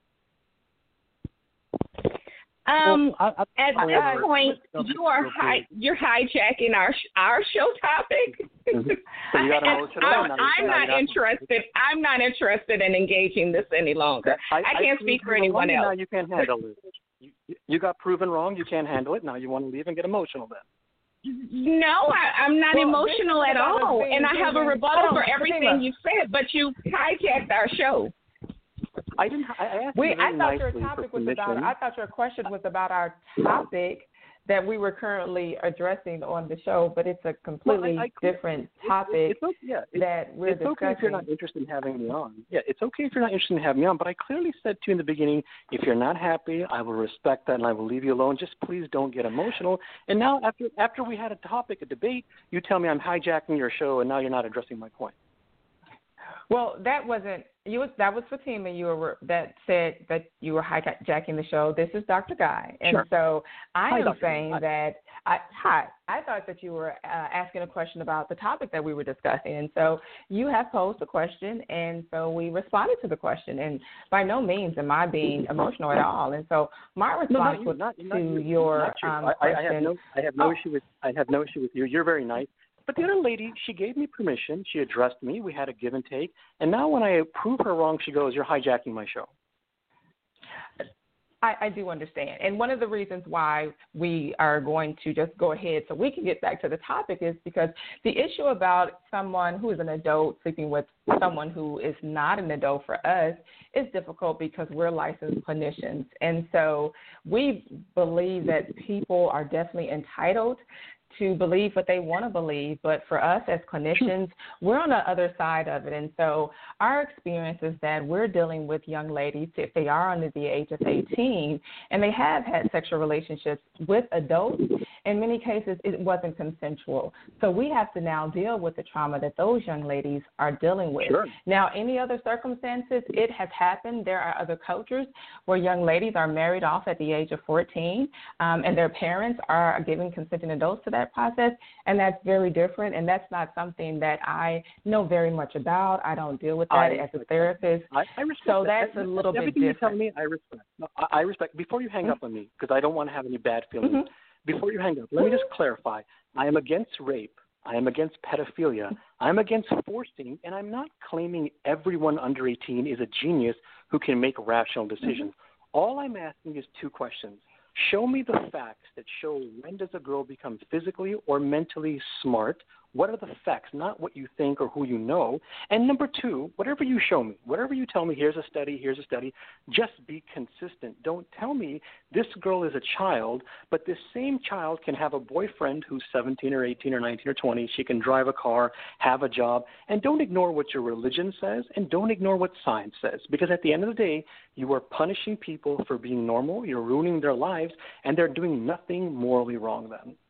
At this point, you're hijacking our show topic. So you I'm not interested. I'm not interested in engaging this any longer. I can't speak for anyone else. Now you can't handle it. You got proven wrong. You can't handle it. Now you want to leave and get emotional then. No, I'm not emotional at all, and I have a rebuttal for everything you said. But you hijacked our show. I didn't. I asked I thought your topic was about. I thought your question was about our topic that we were currently addressing on the show, but it's a completely different topic that we're discussing. It's okay if you're not interested in having me on. Yeah, it's okay if you're not interested in having me on. But I clearly said to you in the beginning, if you're not happy, I will respect that and I will leave you alone. Just please don't get emotional. And now, after we had a topic, a debate, you tell me I'm hijacking your show, and now you're not addressing my point. Well, that wasn't That was Fatima. That said that you were hijacking the show. This is Dr. Guy, and Sure. so I am saying Hi. that I thought that you were asking a question about the topic that we were discussing, and so you have posed a question, and so we responded to the question. And by no means am I being emotional at all. And so my response to your question. I have no issue with you. You're very nice. But the other lady, she gave me permission. She addressed me. We had a give and take. And now when I prove her wrong, she goes, "You're hijacking my show." I do understand. And one of the reasons why we are going to just go ahead so we can get back to the topic is because the issue about someone who is an adult sleeping with someone who is not an adult for us is difficult because we're licensed clinicians. And so we believe that people are definitely entitled to believe what they want to believe, but for us as clinicians, we're on the other side of it. And so our experience is that we're dealing with young ladies, if they are under the age of 18, and they have had sexual relationships with adults. In many cases, it wasn't consensual. So we have to now deal with the trauma that those young ladies are dealing with. Sure. Now, any other circumstances, it has happened. There are other cultures where young ladies are married off at the age of 14, and their parents are giving consenting adults to that process, and that's very different, and that's not something that I know very much about. I don't deal with that as a therapist. I respect so that. That's a little bit Everything different. you tell me, I respect. No, I respect. Before you hang up on me, because I don't want to have any bad feelings, before you hang up, let me just clarify. I am against rape. I am against pedophilia. I'm against forcing, and I'm not claiming everyone under 18 is a genius who can make rational decisions. All I'm asking is two questions. Show me the facts that show when does a girl become physically or mentally smart. What are the facts, not what you think or who you know? And number two, whatever you show me, whatever you tell me, here's a study, just be consistent. Don't tell me this girl is a child, but this same child can have a boyfriend who's 17 or 18 or 19 or 20. She can drive a car, have a job. And don't ignore what your religion says, and don't ignore what science says. Because at the end of the day, you are punishing people for being normal, you're ruining their lives, and they're doing nothing morally wrong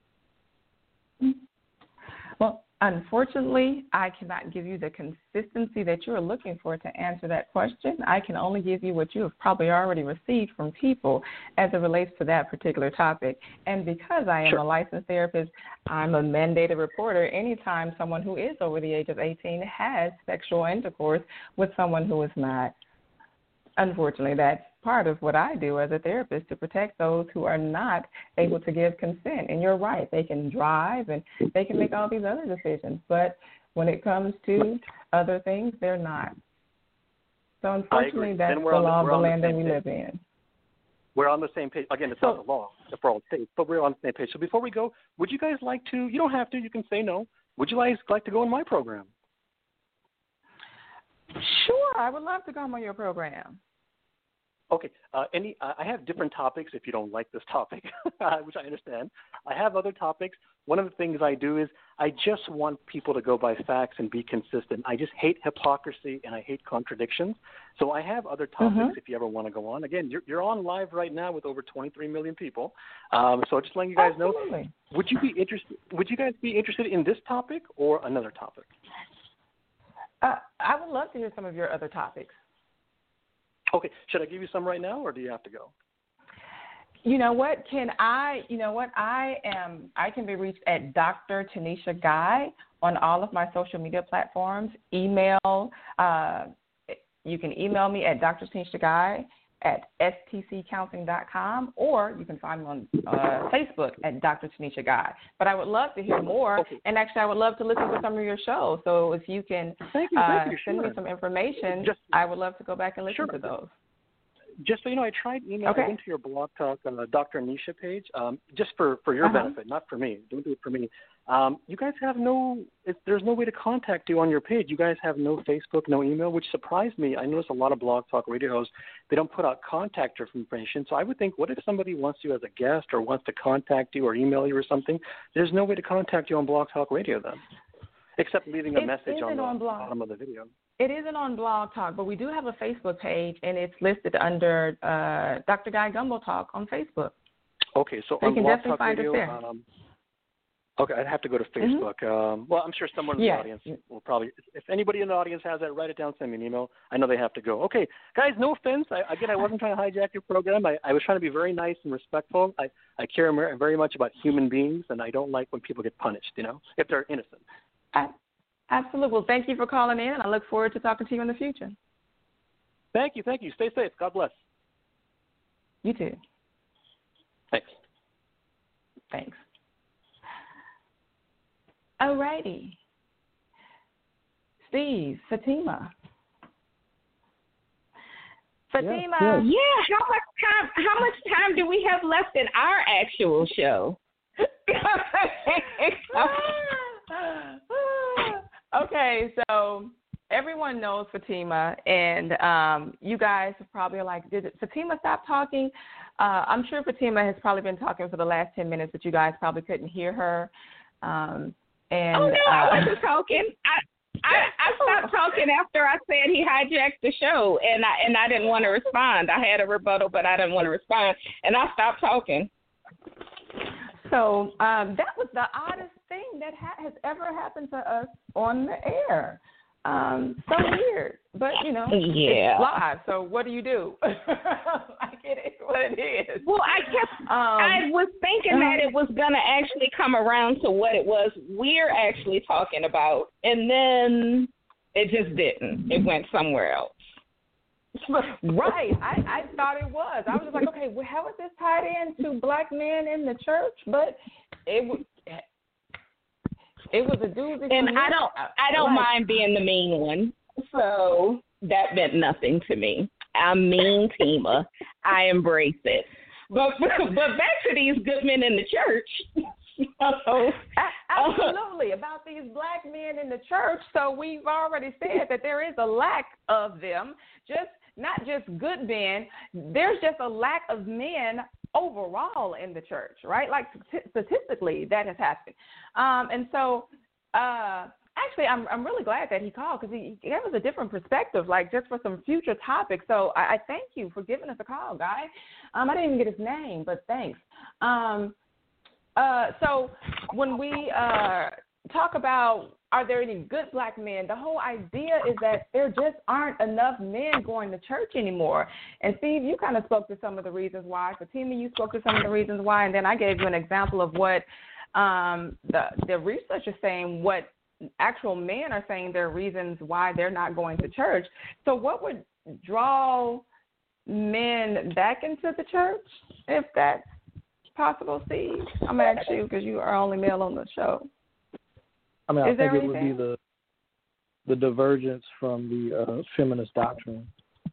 then. Well, unfortunately, I cannot give you the consistency that you're looking for to answer that question. I can only give you what you have probably already received from people as it relates to that particular topic. And because I am a licensed therapist, I'm a mandated reporter. Anytime someone who is over the age of 18 has sexual intercourse with someone who is not, unfortunately, that's part of what I do as a therapist to protect those who are not able to give consent. And you're right, they can drive and they can make all these other decisions, but when it comes to other things, they're not. So unfortunately, that's the law of the land that we live in. We're on the same page. Again, it's not the law for all states, but we're on the same page. So before we go, would you guys like to, you don't have to, you can say no, would you guys like to go on my program? Sure, I would love to come on your program. Okay. I have different topics if you don't like this topic, which I understand. I have other topics. One of the things I do is I just want people to go by facts and be consistent. I just hate hypocrisy and I hate contradictions. So I have other topics if you ever want to go on. Again, you're on live right now with over 23 million people. So just letting you guys know, would you guys be interested in this topic or another topic? I would love to hear some of your other topics. Okay. Should I give you some right now, or do you have to go? You know what? I can be reached at Dr. Tanisha Guy on all of my social media platforms. Email. You can email me at Dr. Tanisha Guy at stccounseling.com, or you can find me on Facebook at Dr. Tanisha Guy. But I would love to hear more, and actually I would love to listen to some of your shows. So if you can send me some information, I would love to go back and listen to those. Just so you know, I tried emailing into your Blog Talk on the Dr. Anisha page, just for your benefit, not for me. Don't do it for me. You guys have there's no way to contact you on your page. You guys have no Facebook, no email, which surprised me. I noticed a lot of Blog Talk radio hosts, they don't put out contact information. So I would think, what if somebody wants you as a guest or wants to contact you or email you or something? There's no way to contact you on Blog Talk radio then, except leaving a message on the bottom of the video. It isn't on Blog Talk, but we do have a Facebook page, and it's listed under Dr. Guy Gumbo Talk on Facebook. Okay, so you on can Blog definitely Talk find radio, us there. Okay, I'd have to go to Facebook. Well, I'm sure someone in the audience will probably, if anybody in the audience has that, write it down, send me an email. I know they have to go. Okay, guys, no offense. I wasn't trying to hijack your program. I was trying to be very nice and respectful. I care very much about human beings, and I don't like when people get punished, if they're innocent. Absolutely. Well, thank you for calling in, and I look forward to talking to you in the future. Thank you. Stay safe. God bless. You too. Thanks. Alrighty. Steve, Fatima. Yeah. How much time do we have left in our actual show? Okay, so everyone knows Fatima, and you guys probably are like, did Fatima stop talking? I'm sure Fatima has probably been talking for the last 10 minutes, but you guys probably couldn't hear her. I wasn't talking. I stopped talking after I said he hijacked the show, and I didn't want to respond. I had a rebuttal, but I didn't want to respond, and I stopped talking. So that was the oddest thing that has ever happened to us on the air. So weird, but it's live. So what do you do? I get it, what it is. Well, I was thinking that it was gonna actually come around to what it was we're actually talking about, and then it just didn't. It went somewhere else. Right. I thought it was. I was just like, okay, well, how is this tied into black men in the church? But it was a doozy. And I don't mind being the mean one. So that meant nothing to me. I'm mean, Tima. I embrace it. But back to these good men in the church. Absolutely. About these black men in the church. So we've already said that there is a lack of them. Not just good men. There's just a lack of men overall in the church, right? Like statistically, that has happened. And so, actually, I'm really glad that he called because he gave us a different perspective, like just for some future topics. So I thank you for giving us a call, Guy. I didn't even get his name, but thanks. So when we talk about are there any good black men, the whole idea is that there just aren't enough men going to church anymore. And Steve, you kind of spoke to some of the reasons why. Fatima, you spoke to some of the reasons why, and then I gave you an example of what the research is saying, what actual men are saying their reasons why they're not going to church. So what would draw men back into the church, if that's possible, Steve? I'm going to ask you because you are only male on the show. I mean, I think it would be the divergence from the feminist doctrine.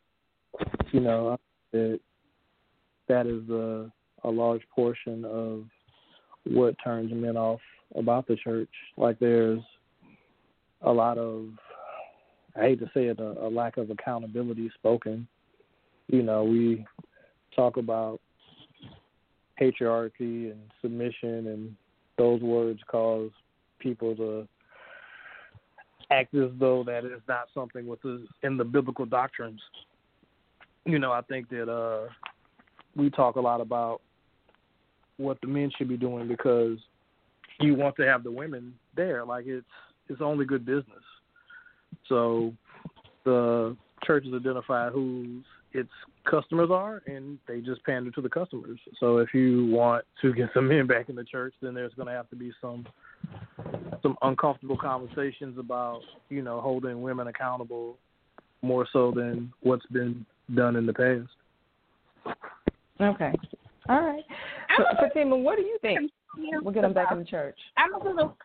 That is a large portion of what turns men off about the church. Like there's a lot of, I hate to say it, a lack of accountability spoken. We talk about patriarchy and submission, and those words cause people to act as though that is not something in the biblical doctrines. I think that we talk a lot about what the men should be doing because you want to have the women there. Like it's only good business. So the churches identify who its customers are, and they just pander to the customers. So if you want to get some men back in the church, then there's going to have to be some uncomfortable conversations about, holding women accountable more so than what's been done in the past. Okay. All right. So, Fatima, what do you think? We'll get them back in the church. I'm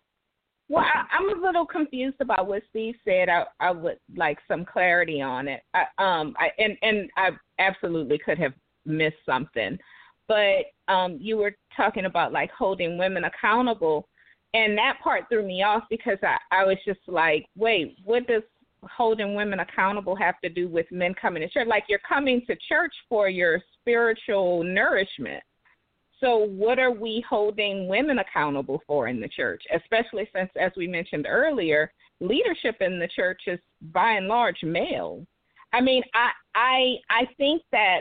a little confused about what Steve said. I would like some clarity on it. I absolutely could have missed something. But you were talking about like holding women accountable, and that part threw me off because I was just like, wait, what does holding women accountable have to do with men coming to church? Like you're coming to church for your spiritual nourishment. So what are we holding women accountable for in the church, especially since, as we mentioned earlier, leadership in the church is by and large male? I mean, I think that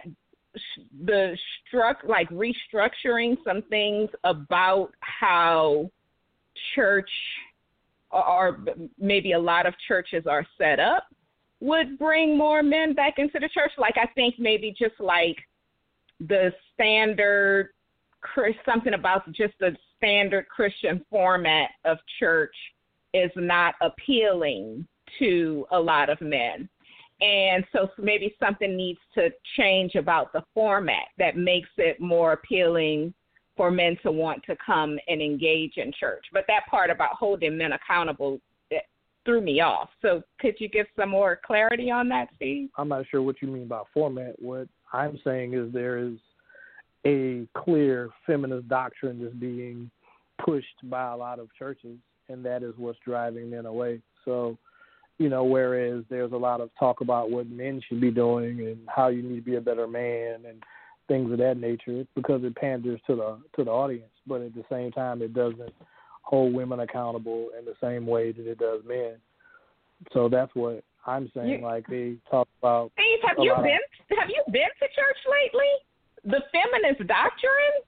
restructuring some things about how church or maybe a lot of churches are set up would bring more men back into the church. Like, I think maybe just like the standard, something about just the standard Christian format of church is not appealing to a lot of men. And so maybe something needs to change about the format that makes it more appealing for men to want to come and engage in church. But that part about holding men accountable threw me off. So could you give some more clarity on that, Steve? I'm not sure what you mean by format. What I'm saying is there is a clear feminist doctrine that's being pushed by a lot of churches, and that is what's driving men away. So, whereas there's a lot of talk about what men should be doing and how you need to be a better man and things of that nature, because it panders to the audience, but at the same time it doesn't hold women accountable in the same way that it does men. So that's what I'm saying. Like, they talk about. Steve, have you been to church lately? The feminist doctrine?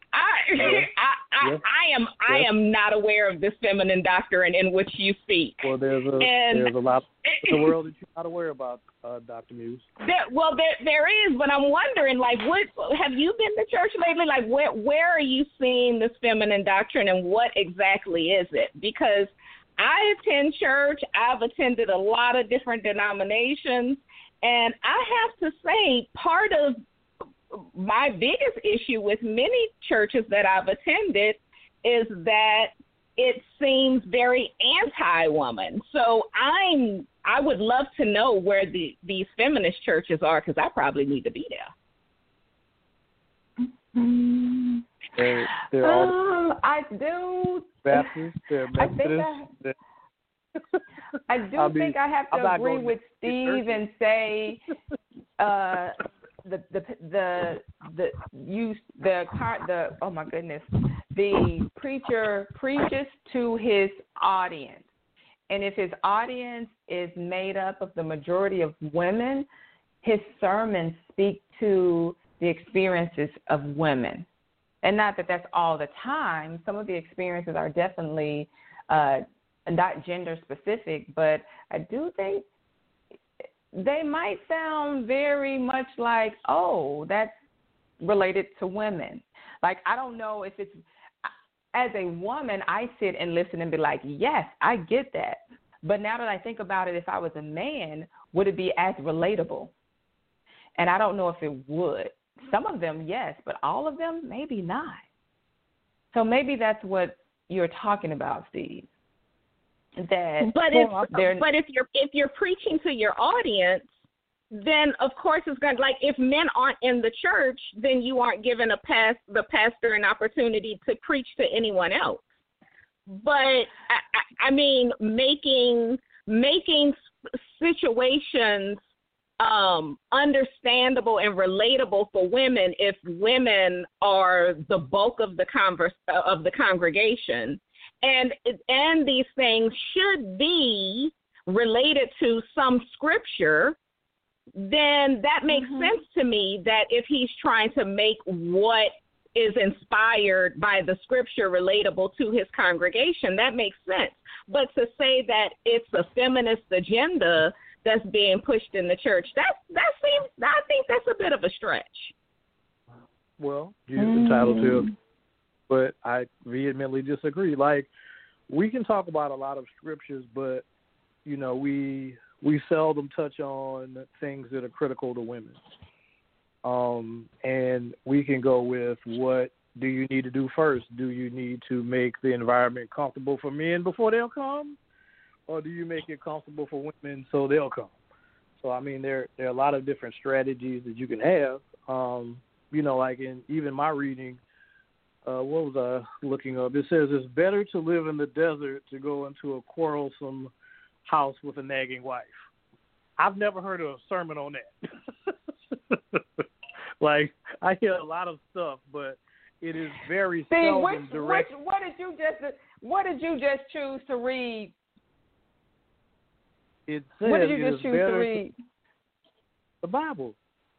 I am not aware of this feminine doctrine in which you speak. Well, there's a lot in the world that you're not aware about, Dr. Muse. There is, but I'm wondering, like, what have you been to church lately? Like, where are you seeing this feminine doctrine, and what exactly is it? Because I attend church. I've attended a lot of different denominations, and I have to say, part of my biggest issue with many churches that I've attended is that it seems very anti-woman. So I would love to know where these feminist churches are, because I probably need to be there. They're all I do. Baptists, they're Methodists. I think I have to agree with Steve and say the preacher preaches to his audience, and if his audience is made up of the majority of women, his sermons speak to the experiences of women. And not that that's all the time. Some of the experiences are definitely not gender specific, but I do think they might sound very much like, oh, that's related to women. Like, I don't know if it's, as a woman, I sit and listen and be like, yes, I get that. But now that I think about it, if I was a man, would it be as relatable? And I don't know if it would. Some of them, yes, but all of them, maybe not. So maybe that's what you're talking about, Steve. But if you're preaching to your audience, then of course it's going to, like, if men aren't in the church, then you aren't giving the pastor an opportunity to preach to anyone else. But I mean, making situations understandable and relatable for women, if women are the bulk of the congregation. And these things should be related to some scripture, then that makes sense to me, that if he's trying to make what is inspired by the scripture relatable to his congregation, that makes sense. But to say that it's a feminist agenda that's being pushed in the church, I think that's a bit of a stretch. Well, you're entitled to, but I vehemently disagree. Like, we can talk about a lot of scriptures, but we seldom touch on things that are critical to women. And we can go with, what do you need to do first? Do you need to make the environment comfortable for men before they'll come? Or do you make it comfortable for women so they'll come? So, I mean, there are a lot of different strategies that you can have. Like in even my reading, what was I looking up? It says it's better to live in the desert to go into a quarrelsome house with a nagging wife. I've never heard a sermon on that. Like, I hear a lot of stuff, but it is very seldom direct. What did you just choose to read? It says what did you just choose to read? The Bible.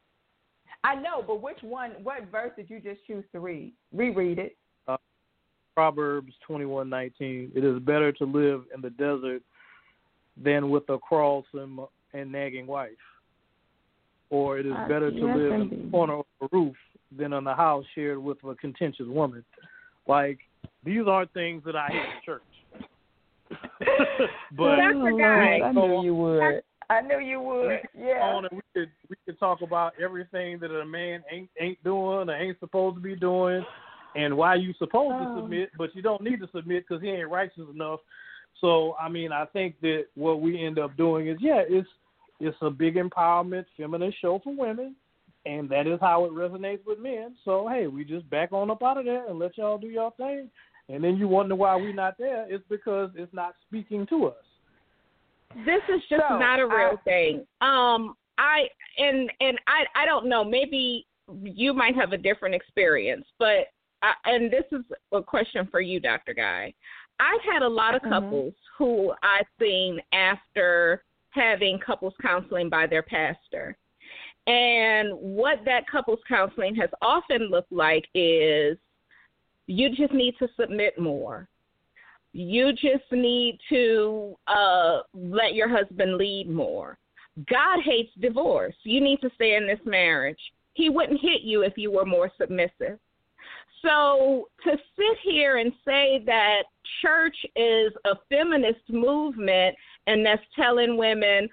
I know, but which one? What verse did you just choose to read? Reread it. Proverbs 21:19. It is better to live in the desert than with a quarrelsome and nagging wife. Or it is better to live in the corner of a roof than in a house shared with a contentious woman. Like, these aren't things that I hate in church. But Dr. Guy, I knew you would. I knew you would. Yeah. And we could talk about everything that a man ain't doing or ain't supposed to be doing, and why you supposed to submit, but you don't need to submit because he ain't righteous enough. So I mean, I think that what we end up doing is it's a big empowerment feminist show for women, and that is how it resonates with men. So hey, we just back on up out of there and let y'all do your thing. And then you wonder why we're not there. It's because it's not speaking to us. This is just not a real thing. I don't know. Maybe you might have a different experience, but and this is a question for you, Dr. Guy. I've had a lot of couples who I've seen after having couples counseling by their pastor. And what that couples counseling has often looked like is you just need to submit more. You just need to let your husband lead more. God hates divorce. You need to stay in this marriage. He wouldn't hit you if you were more submissive. So to sit here and say that church is a feminist movement and that's telling women,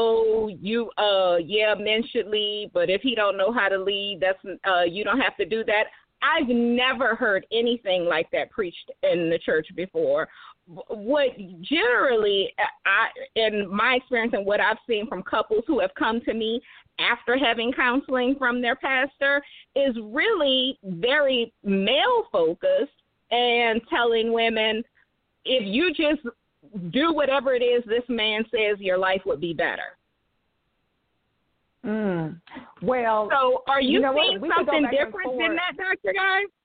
men should lead, but if he don't know how to lead, that's you don't have to do that. I've never heard anything like that preached in the church before. What generally, in my experience and what I've seen from couples who have come to me after having counseling from their pastor, is really very male-focused and telling women, if you just do whatever it is this man says, your life would be better. Well, so are you seeing something different than that, Dr.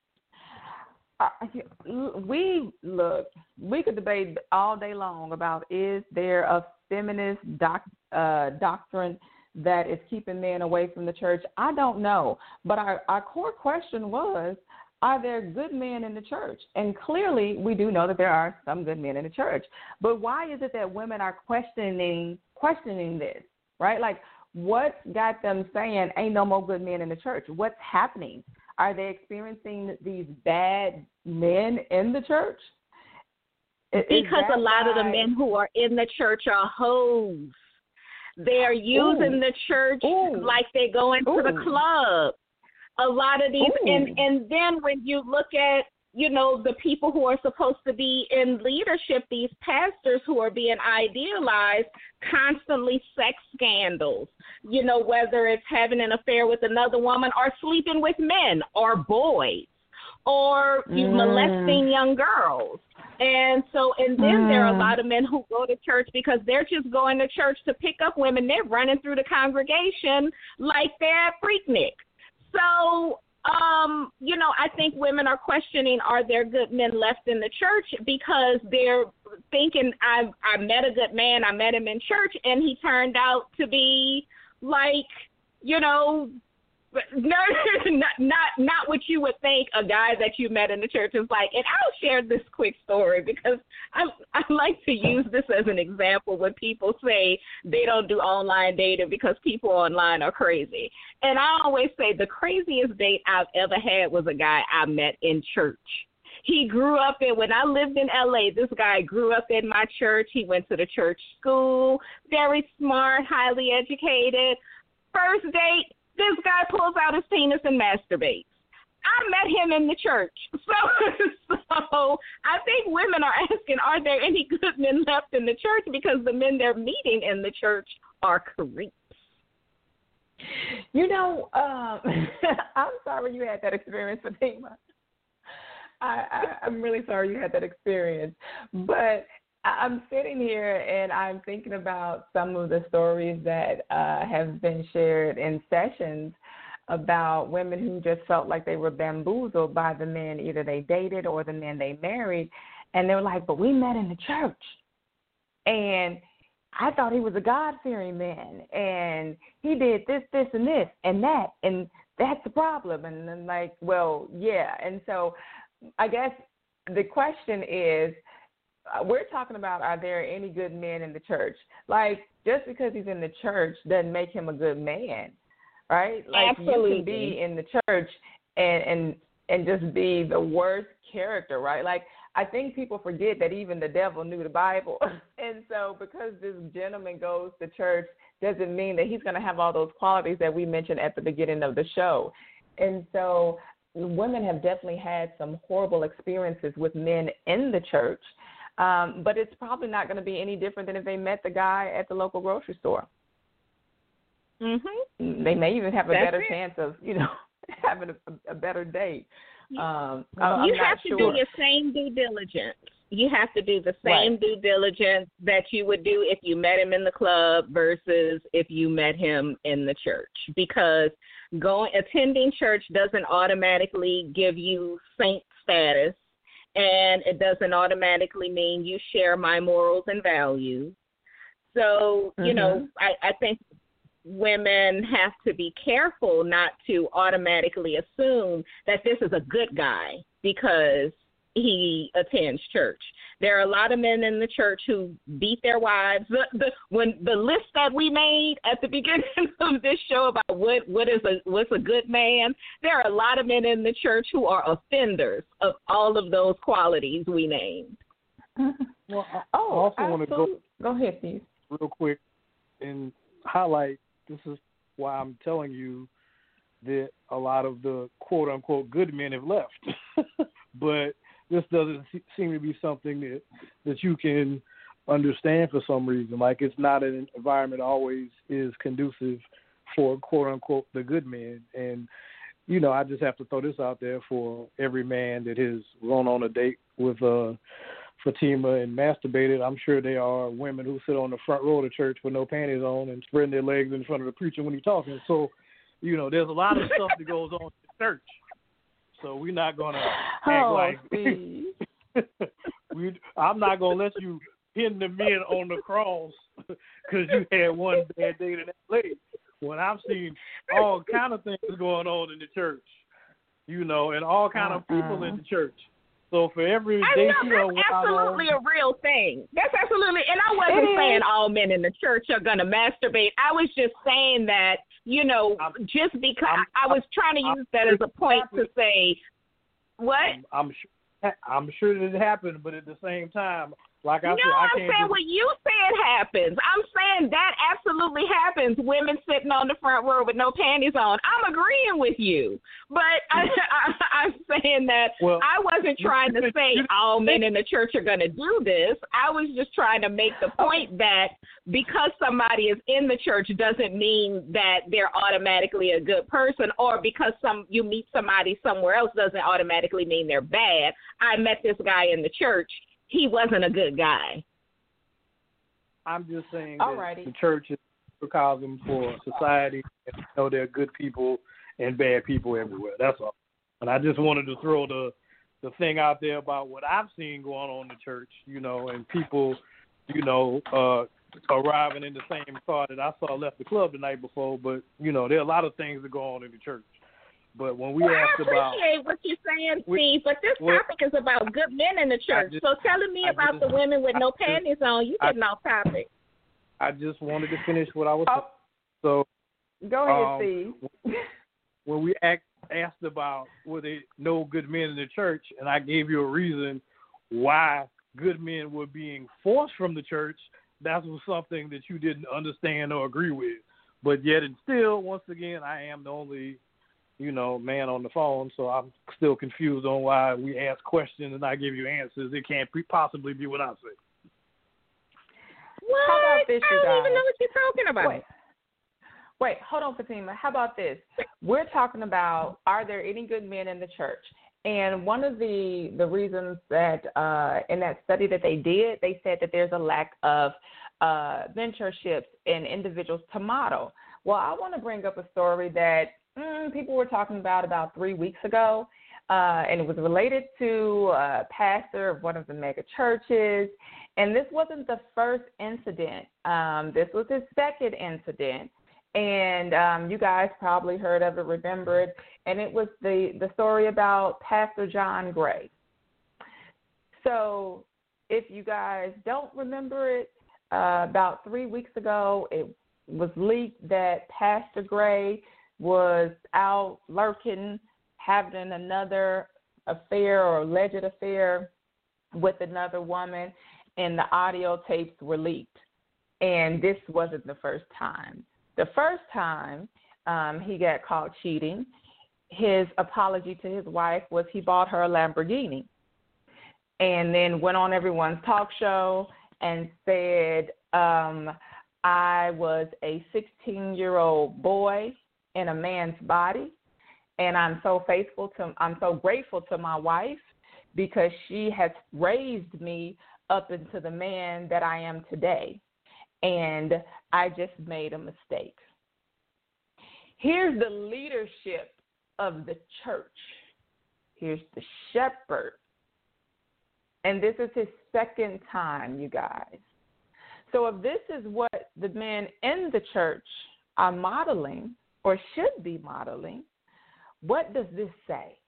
Guy? We could debate all day long about, is there a feminist doctrine that is keeping men away from the church? I don't know. But our core question was, are there good men in the church? And clearly we do know that there are some good men in the church. But why is it that women are questioning this, right? Like, what's got them saying ain't no more good men in the church? What's happening? Are they experiencing these bad men in the church? Because a lot of the men who are in the church are hoes. They are using the church like they go into the club. A lot of these, and then when you look at, the people who are supposed to be in leadership, these pastors who are being idealized, constantly sex scandals, whether it's having an affair with another woman or sleeping with men or boys or molesting young girls. And then there are a lot of men who go to church because they're just going to church to pick up women. They're running through the congregation like they're at Freaknik. So, I think women are questioning, are there good men left in the church? Because they're thinking, I met a good man, I met him in church, and he turned out to be like, not what you would think a guy that you met in the church is like. And I'll share this quick story because I like to use this as an example when people say they don't do online dating because people online are crazy. And I always say the craziest date I've ever had was a guy I met in church. He grew up when I lived in L.A., this guy grew up in my church. He went to the church school, very smart, highly educated. First date, this guy pulls out his penis and masturbates. I met him in the church. So I think women are asking, are there any good men left in the church? Because the men they're meeting in the church are creeps. I'm sorry you had that experience, Fatima. I'm really sorry you had that experience. But I'm sitting here and I'm thinking about some of the stories that have been shared in sessions about women who just felt like they were bamboozled by the men either they dated or the men they married. And they were like, but we met in the church. And I thought he was a God-fearing man. And he did this, and this, and that. And that's the problem. And I'm like, well, yeah. And so I guess the question is, we're talking about, are there any good men in the church? Like, just because he's in the church doesn't make him a good man, right? Like, Absolutely. you can be in the church and just be the worst character, right? Like, I think people forget that even the devil knew the Bible. And so because this gentleman goes to church doesn't mean that he's going to have all those qualities that we mentioned at the beginning of the show. And so women have definitely had some horrible experiences with men in the church. But it's probably not going to be any different than if they met the guy at the local grocery store. Mm-hmm. They may even have a That's better it. chance of, having a better date. You I'm have to not do sure. your same due diligence. You have to do the same Right. due diligence that you would do if you met him in the club versus if you met him in the church. Because attending church doesn't automatically give you saint status, and it doesn't automatically mean you share my morals and values. So, I think women have to be careful not to automatically assume that this is a good guy because he attends church. There are a lot of men in the church who beat their wives. When the list that we made at the beginning of this show about what's a good man, there are a lot of men in the church who are offenders of all of those qualities we named. Well, I also want to go ahead, Steve, real quick and highlight. This is why I'm telling you that a lot of the quote unquote good men have left, but this doesn't seem to be something that you can understand for some reason. Like, it's not an environment always is conducive for quote unquote the good men. And I just have to throw this out there for every man that has gone on a date with Fatima and masturbated. I'm sure there are women who sit on the front row of the church with no panties on and spreading their legs in front of the preacher when he's talking. So, there's a lot of stuff that goes on in church. So we're not going to act like I'm not going to let you pin the men on the cross because you had one bad date in that lady. When I've seen all kind of things going on in the church, and all kind of people in the church. So for every day that's absolutely a real thing. That's absolutely, and I wasn't saying all men in the church are going to masturbate. I was just saying that, just because I was trying to use that as a point to say, what? I'm sure that it happened, but at the same time, like I said, I'm saying what you said happens. I'm saying that absolutely happens. Women sitting on the front row with no panties on. I'm agreeing with you, but I'm saying that I wasn't trying to say all men in the church are going to do this. I was just trying to make the point that because somebody is in the church doesn't mean that they're automatically a good person, or because you meet somebody somewhere else doesn't automatically mean they're bad. I met this guy in the church. He wasn't a good guy. I'm just saying that the church is a microcosm for society, and there are good people and bad people everywhere. That's all. And I just wanted to throw the thing out there about what I've seen going on in the church, and people, arriving in the same car that I saw left the club the night before. But, there are a lot of things that go on in the church. But when we asked about, I appreciate what you're saying, Steve, but this topic is about good men in the church. So telling me about the women with no panties on, you getting off topic. I just wanted to finish what I was saying. So go ahead, Steve. When we asked about were there no good men in the church, and I gave you a reason why good men were being forced from the church, that was something that you didn't understand or agree with. But yet and still, once again, I am the only man on the phone, so I'm still confused on why we ask questions and I give you answers. It can't possibly be what I say. What? How about this, you guys? I don't even know what you're talking about. Wait, hold on, Fatima. How about this? We're talking about, are there any good men in the church? And one of the reasons that in that study that they did, they said that there's a lack of mentorships and individuals to model. Well, I want to bring up a story that people were talking about 3 weeks ago, and it was related to a pastor of one of the mega churches. And this wasn't the first incident. This was his second incident. And you guys probably heard of it, remember it. And it was the story about Pastor John Gray. So if you guys don't remember it, about 3 weeks ago, it was leaked that Pastor Gray was out lurking, having another affair or alleged affair with another woman, and the audio tapes were leaked. And this wasn't the first time. The first time he got caught cheating, his apology to his wife was he bought her a Lamborghini, and then went on everyone's talk show and said, I was a 16-year-old boy in a man's body, and I'm so grateful to my wife because she has raised me up into the man that I am today, and I just made a mistake. Here's the leadership of the church. Here's the shepherd. And this is his second time, you guys. So if this is what the men in the church are modeling or should be modeling, what does this say?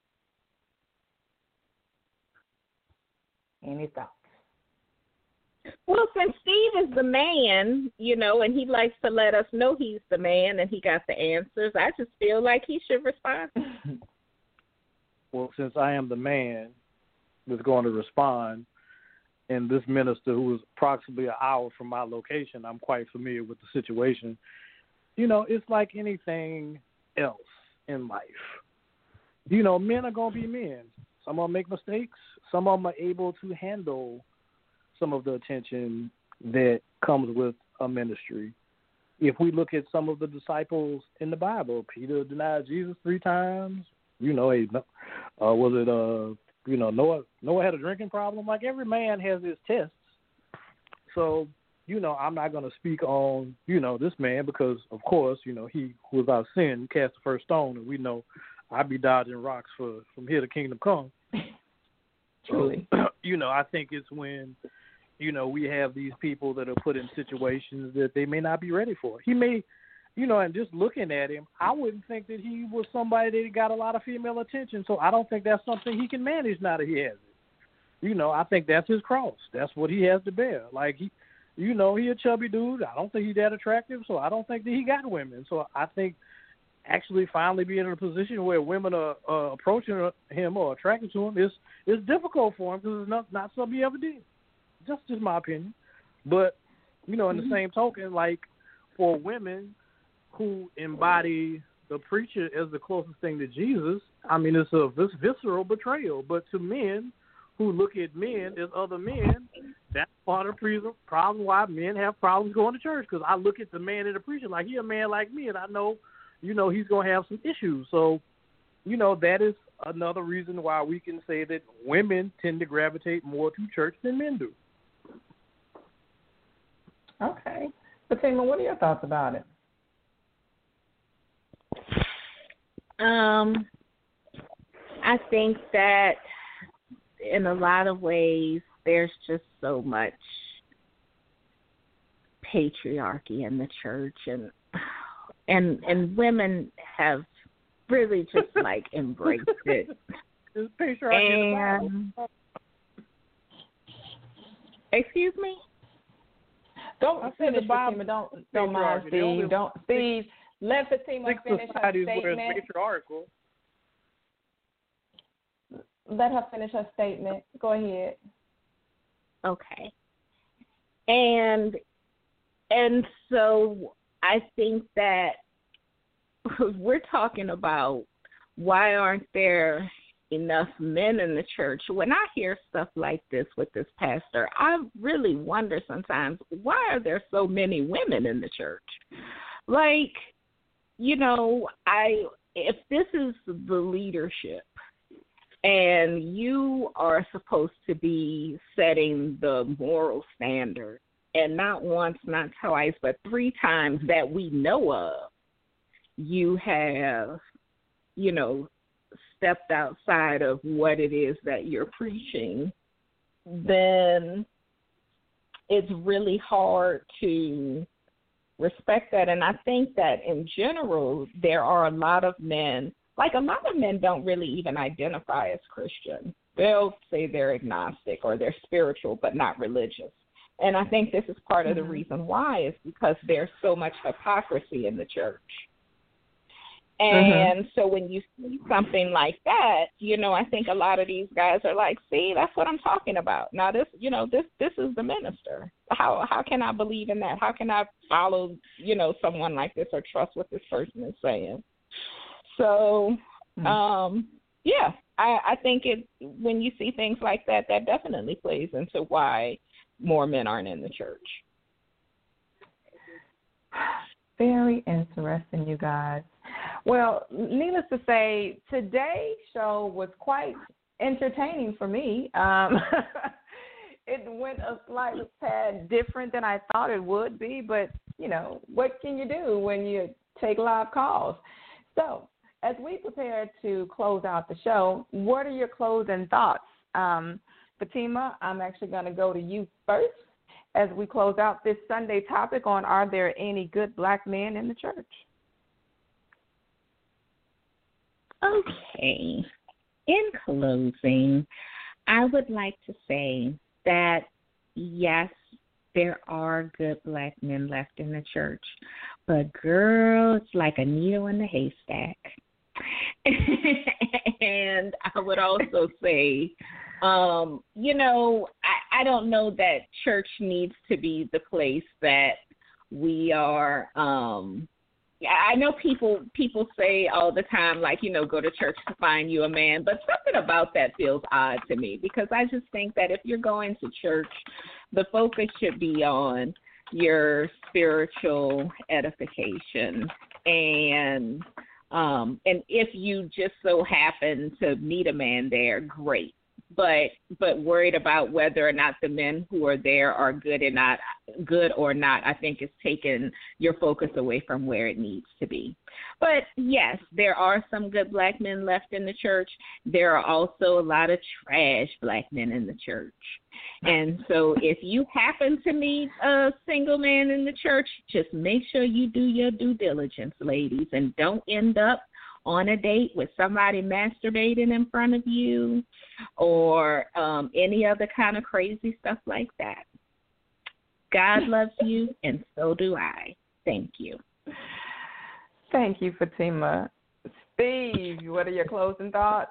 Any thoughts? Well, since Steve is the man, and he likes to let us know he's the man and he got the answers, I just feel like he should respond. Well, since I am the man that's going to respond, and this minister who is approximately an hour from my location, I'm quite familiar with the situation. It's like anything else in life. Men are going to be men. Some of them make mistakes. Some of them are able to handle some of the attention that comes with a ministry. If we look at some of the disciples in the Bible, Peter denied Jesus 3 times. Noah had a drinking problem. Like, every man has his tests. So, I'm not going to speak on, this man because, of course, he who without sin cast the first stone, and we know I'd be dodging rocks from here to kingdom come. Truly. So, I think it's when, we have these people that are put in situations that they may not be ready for. He may, and just looking at him, I wouldn't think that he was somebody that got a lot of female attention. So I don't think that's something he can manage now that he has it. I think that's his cross. That's what he has to bear. Like, he a chubby dude. I don't think he's that attractive, so I don't think that he got women. So I think actually finally being in a position where women are approaching him or attracted to him is difficult for him because it's not something he ever did. Just my opinion. But, in the same token, like, for women who embody the preacher as the closest thing to Jesus, I mean, it's a visceral betrayal. But to men who look at men as other men, that's part of the problem why men have problems going to church. Because I look at the man in the preacher like he's a man like me, and I know, he's going to have some issues. So, that is another reason why we can say that women tend to gravitate more to church than men do. Okay. Fatima, what are your thoughts about it? I think that in a lot of ways there's just so much patriarchy in the church, and women have really just like embraced it. It's patriarchy. And, excuse me? Don't finish, Fatima. Don't mind Steve. Steve, let Fatima finish her statement. Let her finish her statement. Go ahead. Okay. And so I think that we're talking about why aren't there enough men in the church. When I hear stuff like this with this pastor, I really wonder sometimes, why are there so many women in the church? Like, if this is the leadership and you are supposed to be setting the moral standard, and not once, not twice, but 3 times that we know of, you have, stepped outside of what it is that you're preaching, then it's really hard to respect that. And I think that in general, there are a lot of men don't really even identify as Christian. They'll say they're agnostic or they're spiritual but not religious. And I think this is part of the reason why is because there's so much hypocrisy in the church. And so when you see something like that, I think a lot of these guys are like, see, that's what I'm talking about. Now this is the minister. How can I believe in that? How can I follow, someone like this or trust what this person is saying? So, I think when you see things like that, that definitely plays into why more men aren't in the church. Very interesting, you guys. Well, needless to say, today's show was quite entertaining for me. It went a slightly tad different than I thought it would be, but, what can you do when you take live calls? So, as we prepare to close out the show, what are your closing thoughts? Fatima, I'm actually going to go to you first as we close out this Sunday topic on are there any good black men in the church? Okay. In closing, I would like to say that, yes, there are good black men left in the church, but girl, it's like a needle in the haystack. And I would also say, I don't know that church needs to be the place that we are. I know people say all the time, like, go to church to find you a man, but something about that feels odd to me because I just think that if you're going to church, the focus should be on your spiritual edification and if you just so happen to meet a man there, great. But worried about whether or not the men who are there are good or not, I think is taking your focus away from where it needs to be. But yes, there are some good black men left in the church. There are also a lot of trash black men in the church. And so if you happen to meet a single man in the church, just make sure you do your due diligence, ladies, and don't end up on a date with somebody masturbating in front of you or any other kind of crazy stuff like that. God loves you, and so do I. Thank you. Thank you, Fatima. Steve, what are your closing thoughts?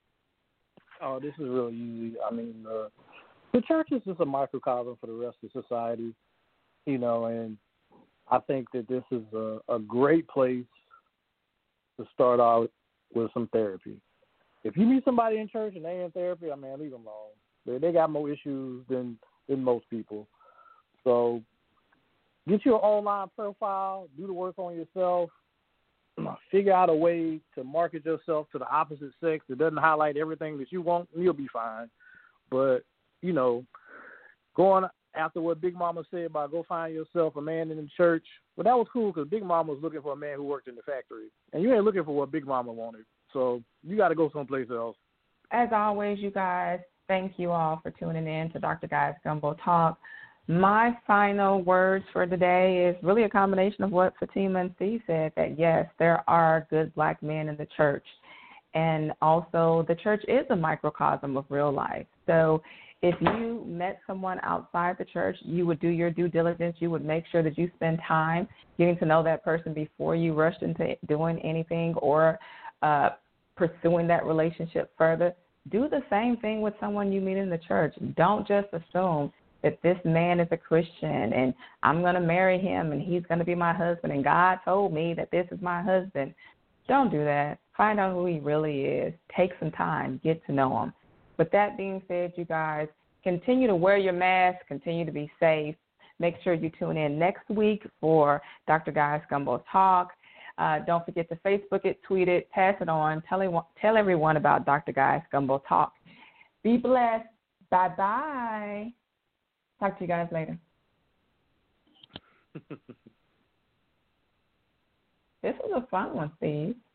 Oh, this is real easy. I mean, the church is just a microcosm for the rest of society, and I think that this is a great place to start out with some therapy. If you meet somebody in church and they in therapy, leave them alone. They got more issues than most people. So get your online profile, do the work on yourself, figure out a way to market yourself to the opposite sex that doesn't highlight everything that you want, and you'll be fine. But, going after what Big Mama said about go find yourself a man in the church, well, that was cool because Big Mama was looking for a man who worked in the factory. And you ain't looking for what Big Mama wanted. So you got to go someplace else. As always, you guys, thank you all for tuning in to Dr. Guy's Gumbo Talk. My final words for today is really a combination of what Fatima and Steve said, that yes, there are good black men in the church. And also the church is a microcosm of real life. So if you met someone outside the church, you would do your due diligence. You would make sure that you spend time getting to know that person before you rushed into doing anything or pursuing that relationship further. Do the same thing with someone you meet in the church. Don't just assume that this man is a Christian and I'm going to marry him and he's going to be my husband and God told me that this is my husband. Don't do that. Find out who he really is. Take some time. Get to know him. With that being said, you guys, continue to wear your mask, continue to be safe. Make sure you tune in next week for Dr. Guy's Gumbo Talk. Don't forget to Facebook it, tweet it, pass it on. Tell everyone about Dr. Guy's Gumbo Talk. Be blessed. Bye-bye. Talk to you guys later. This was a fun one, Steve.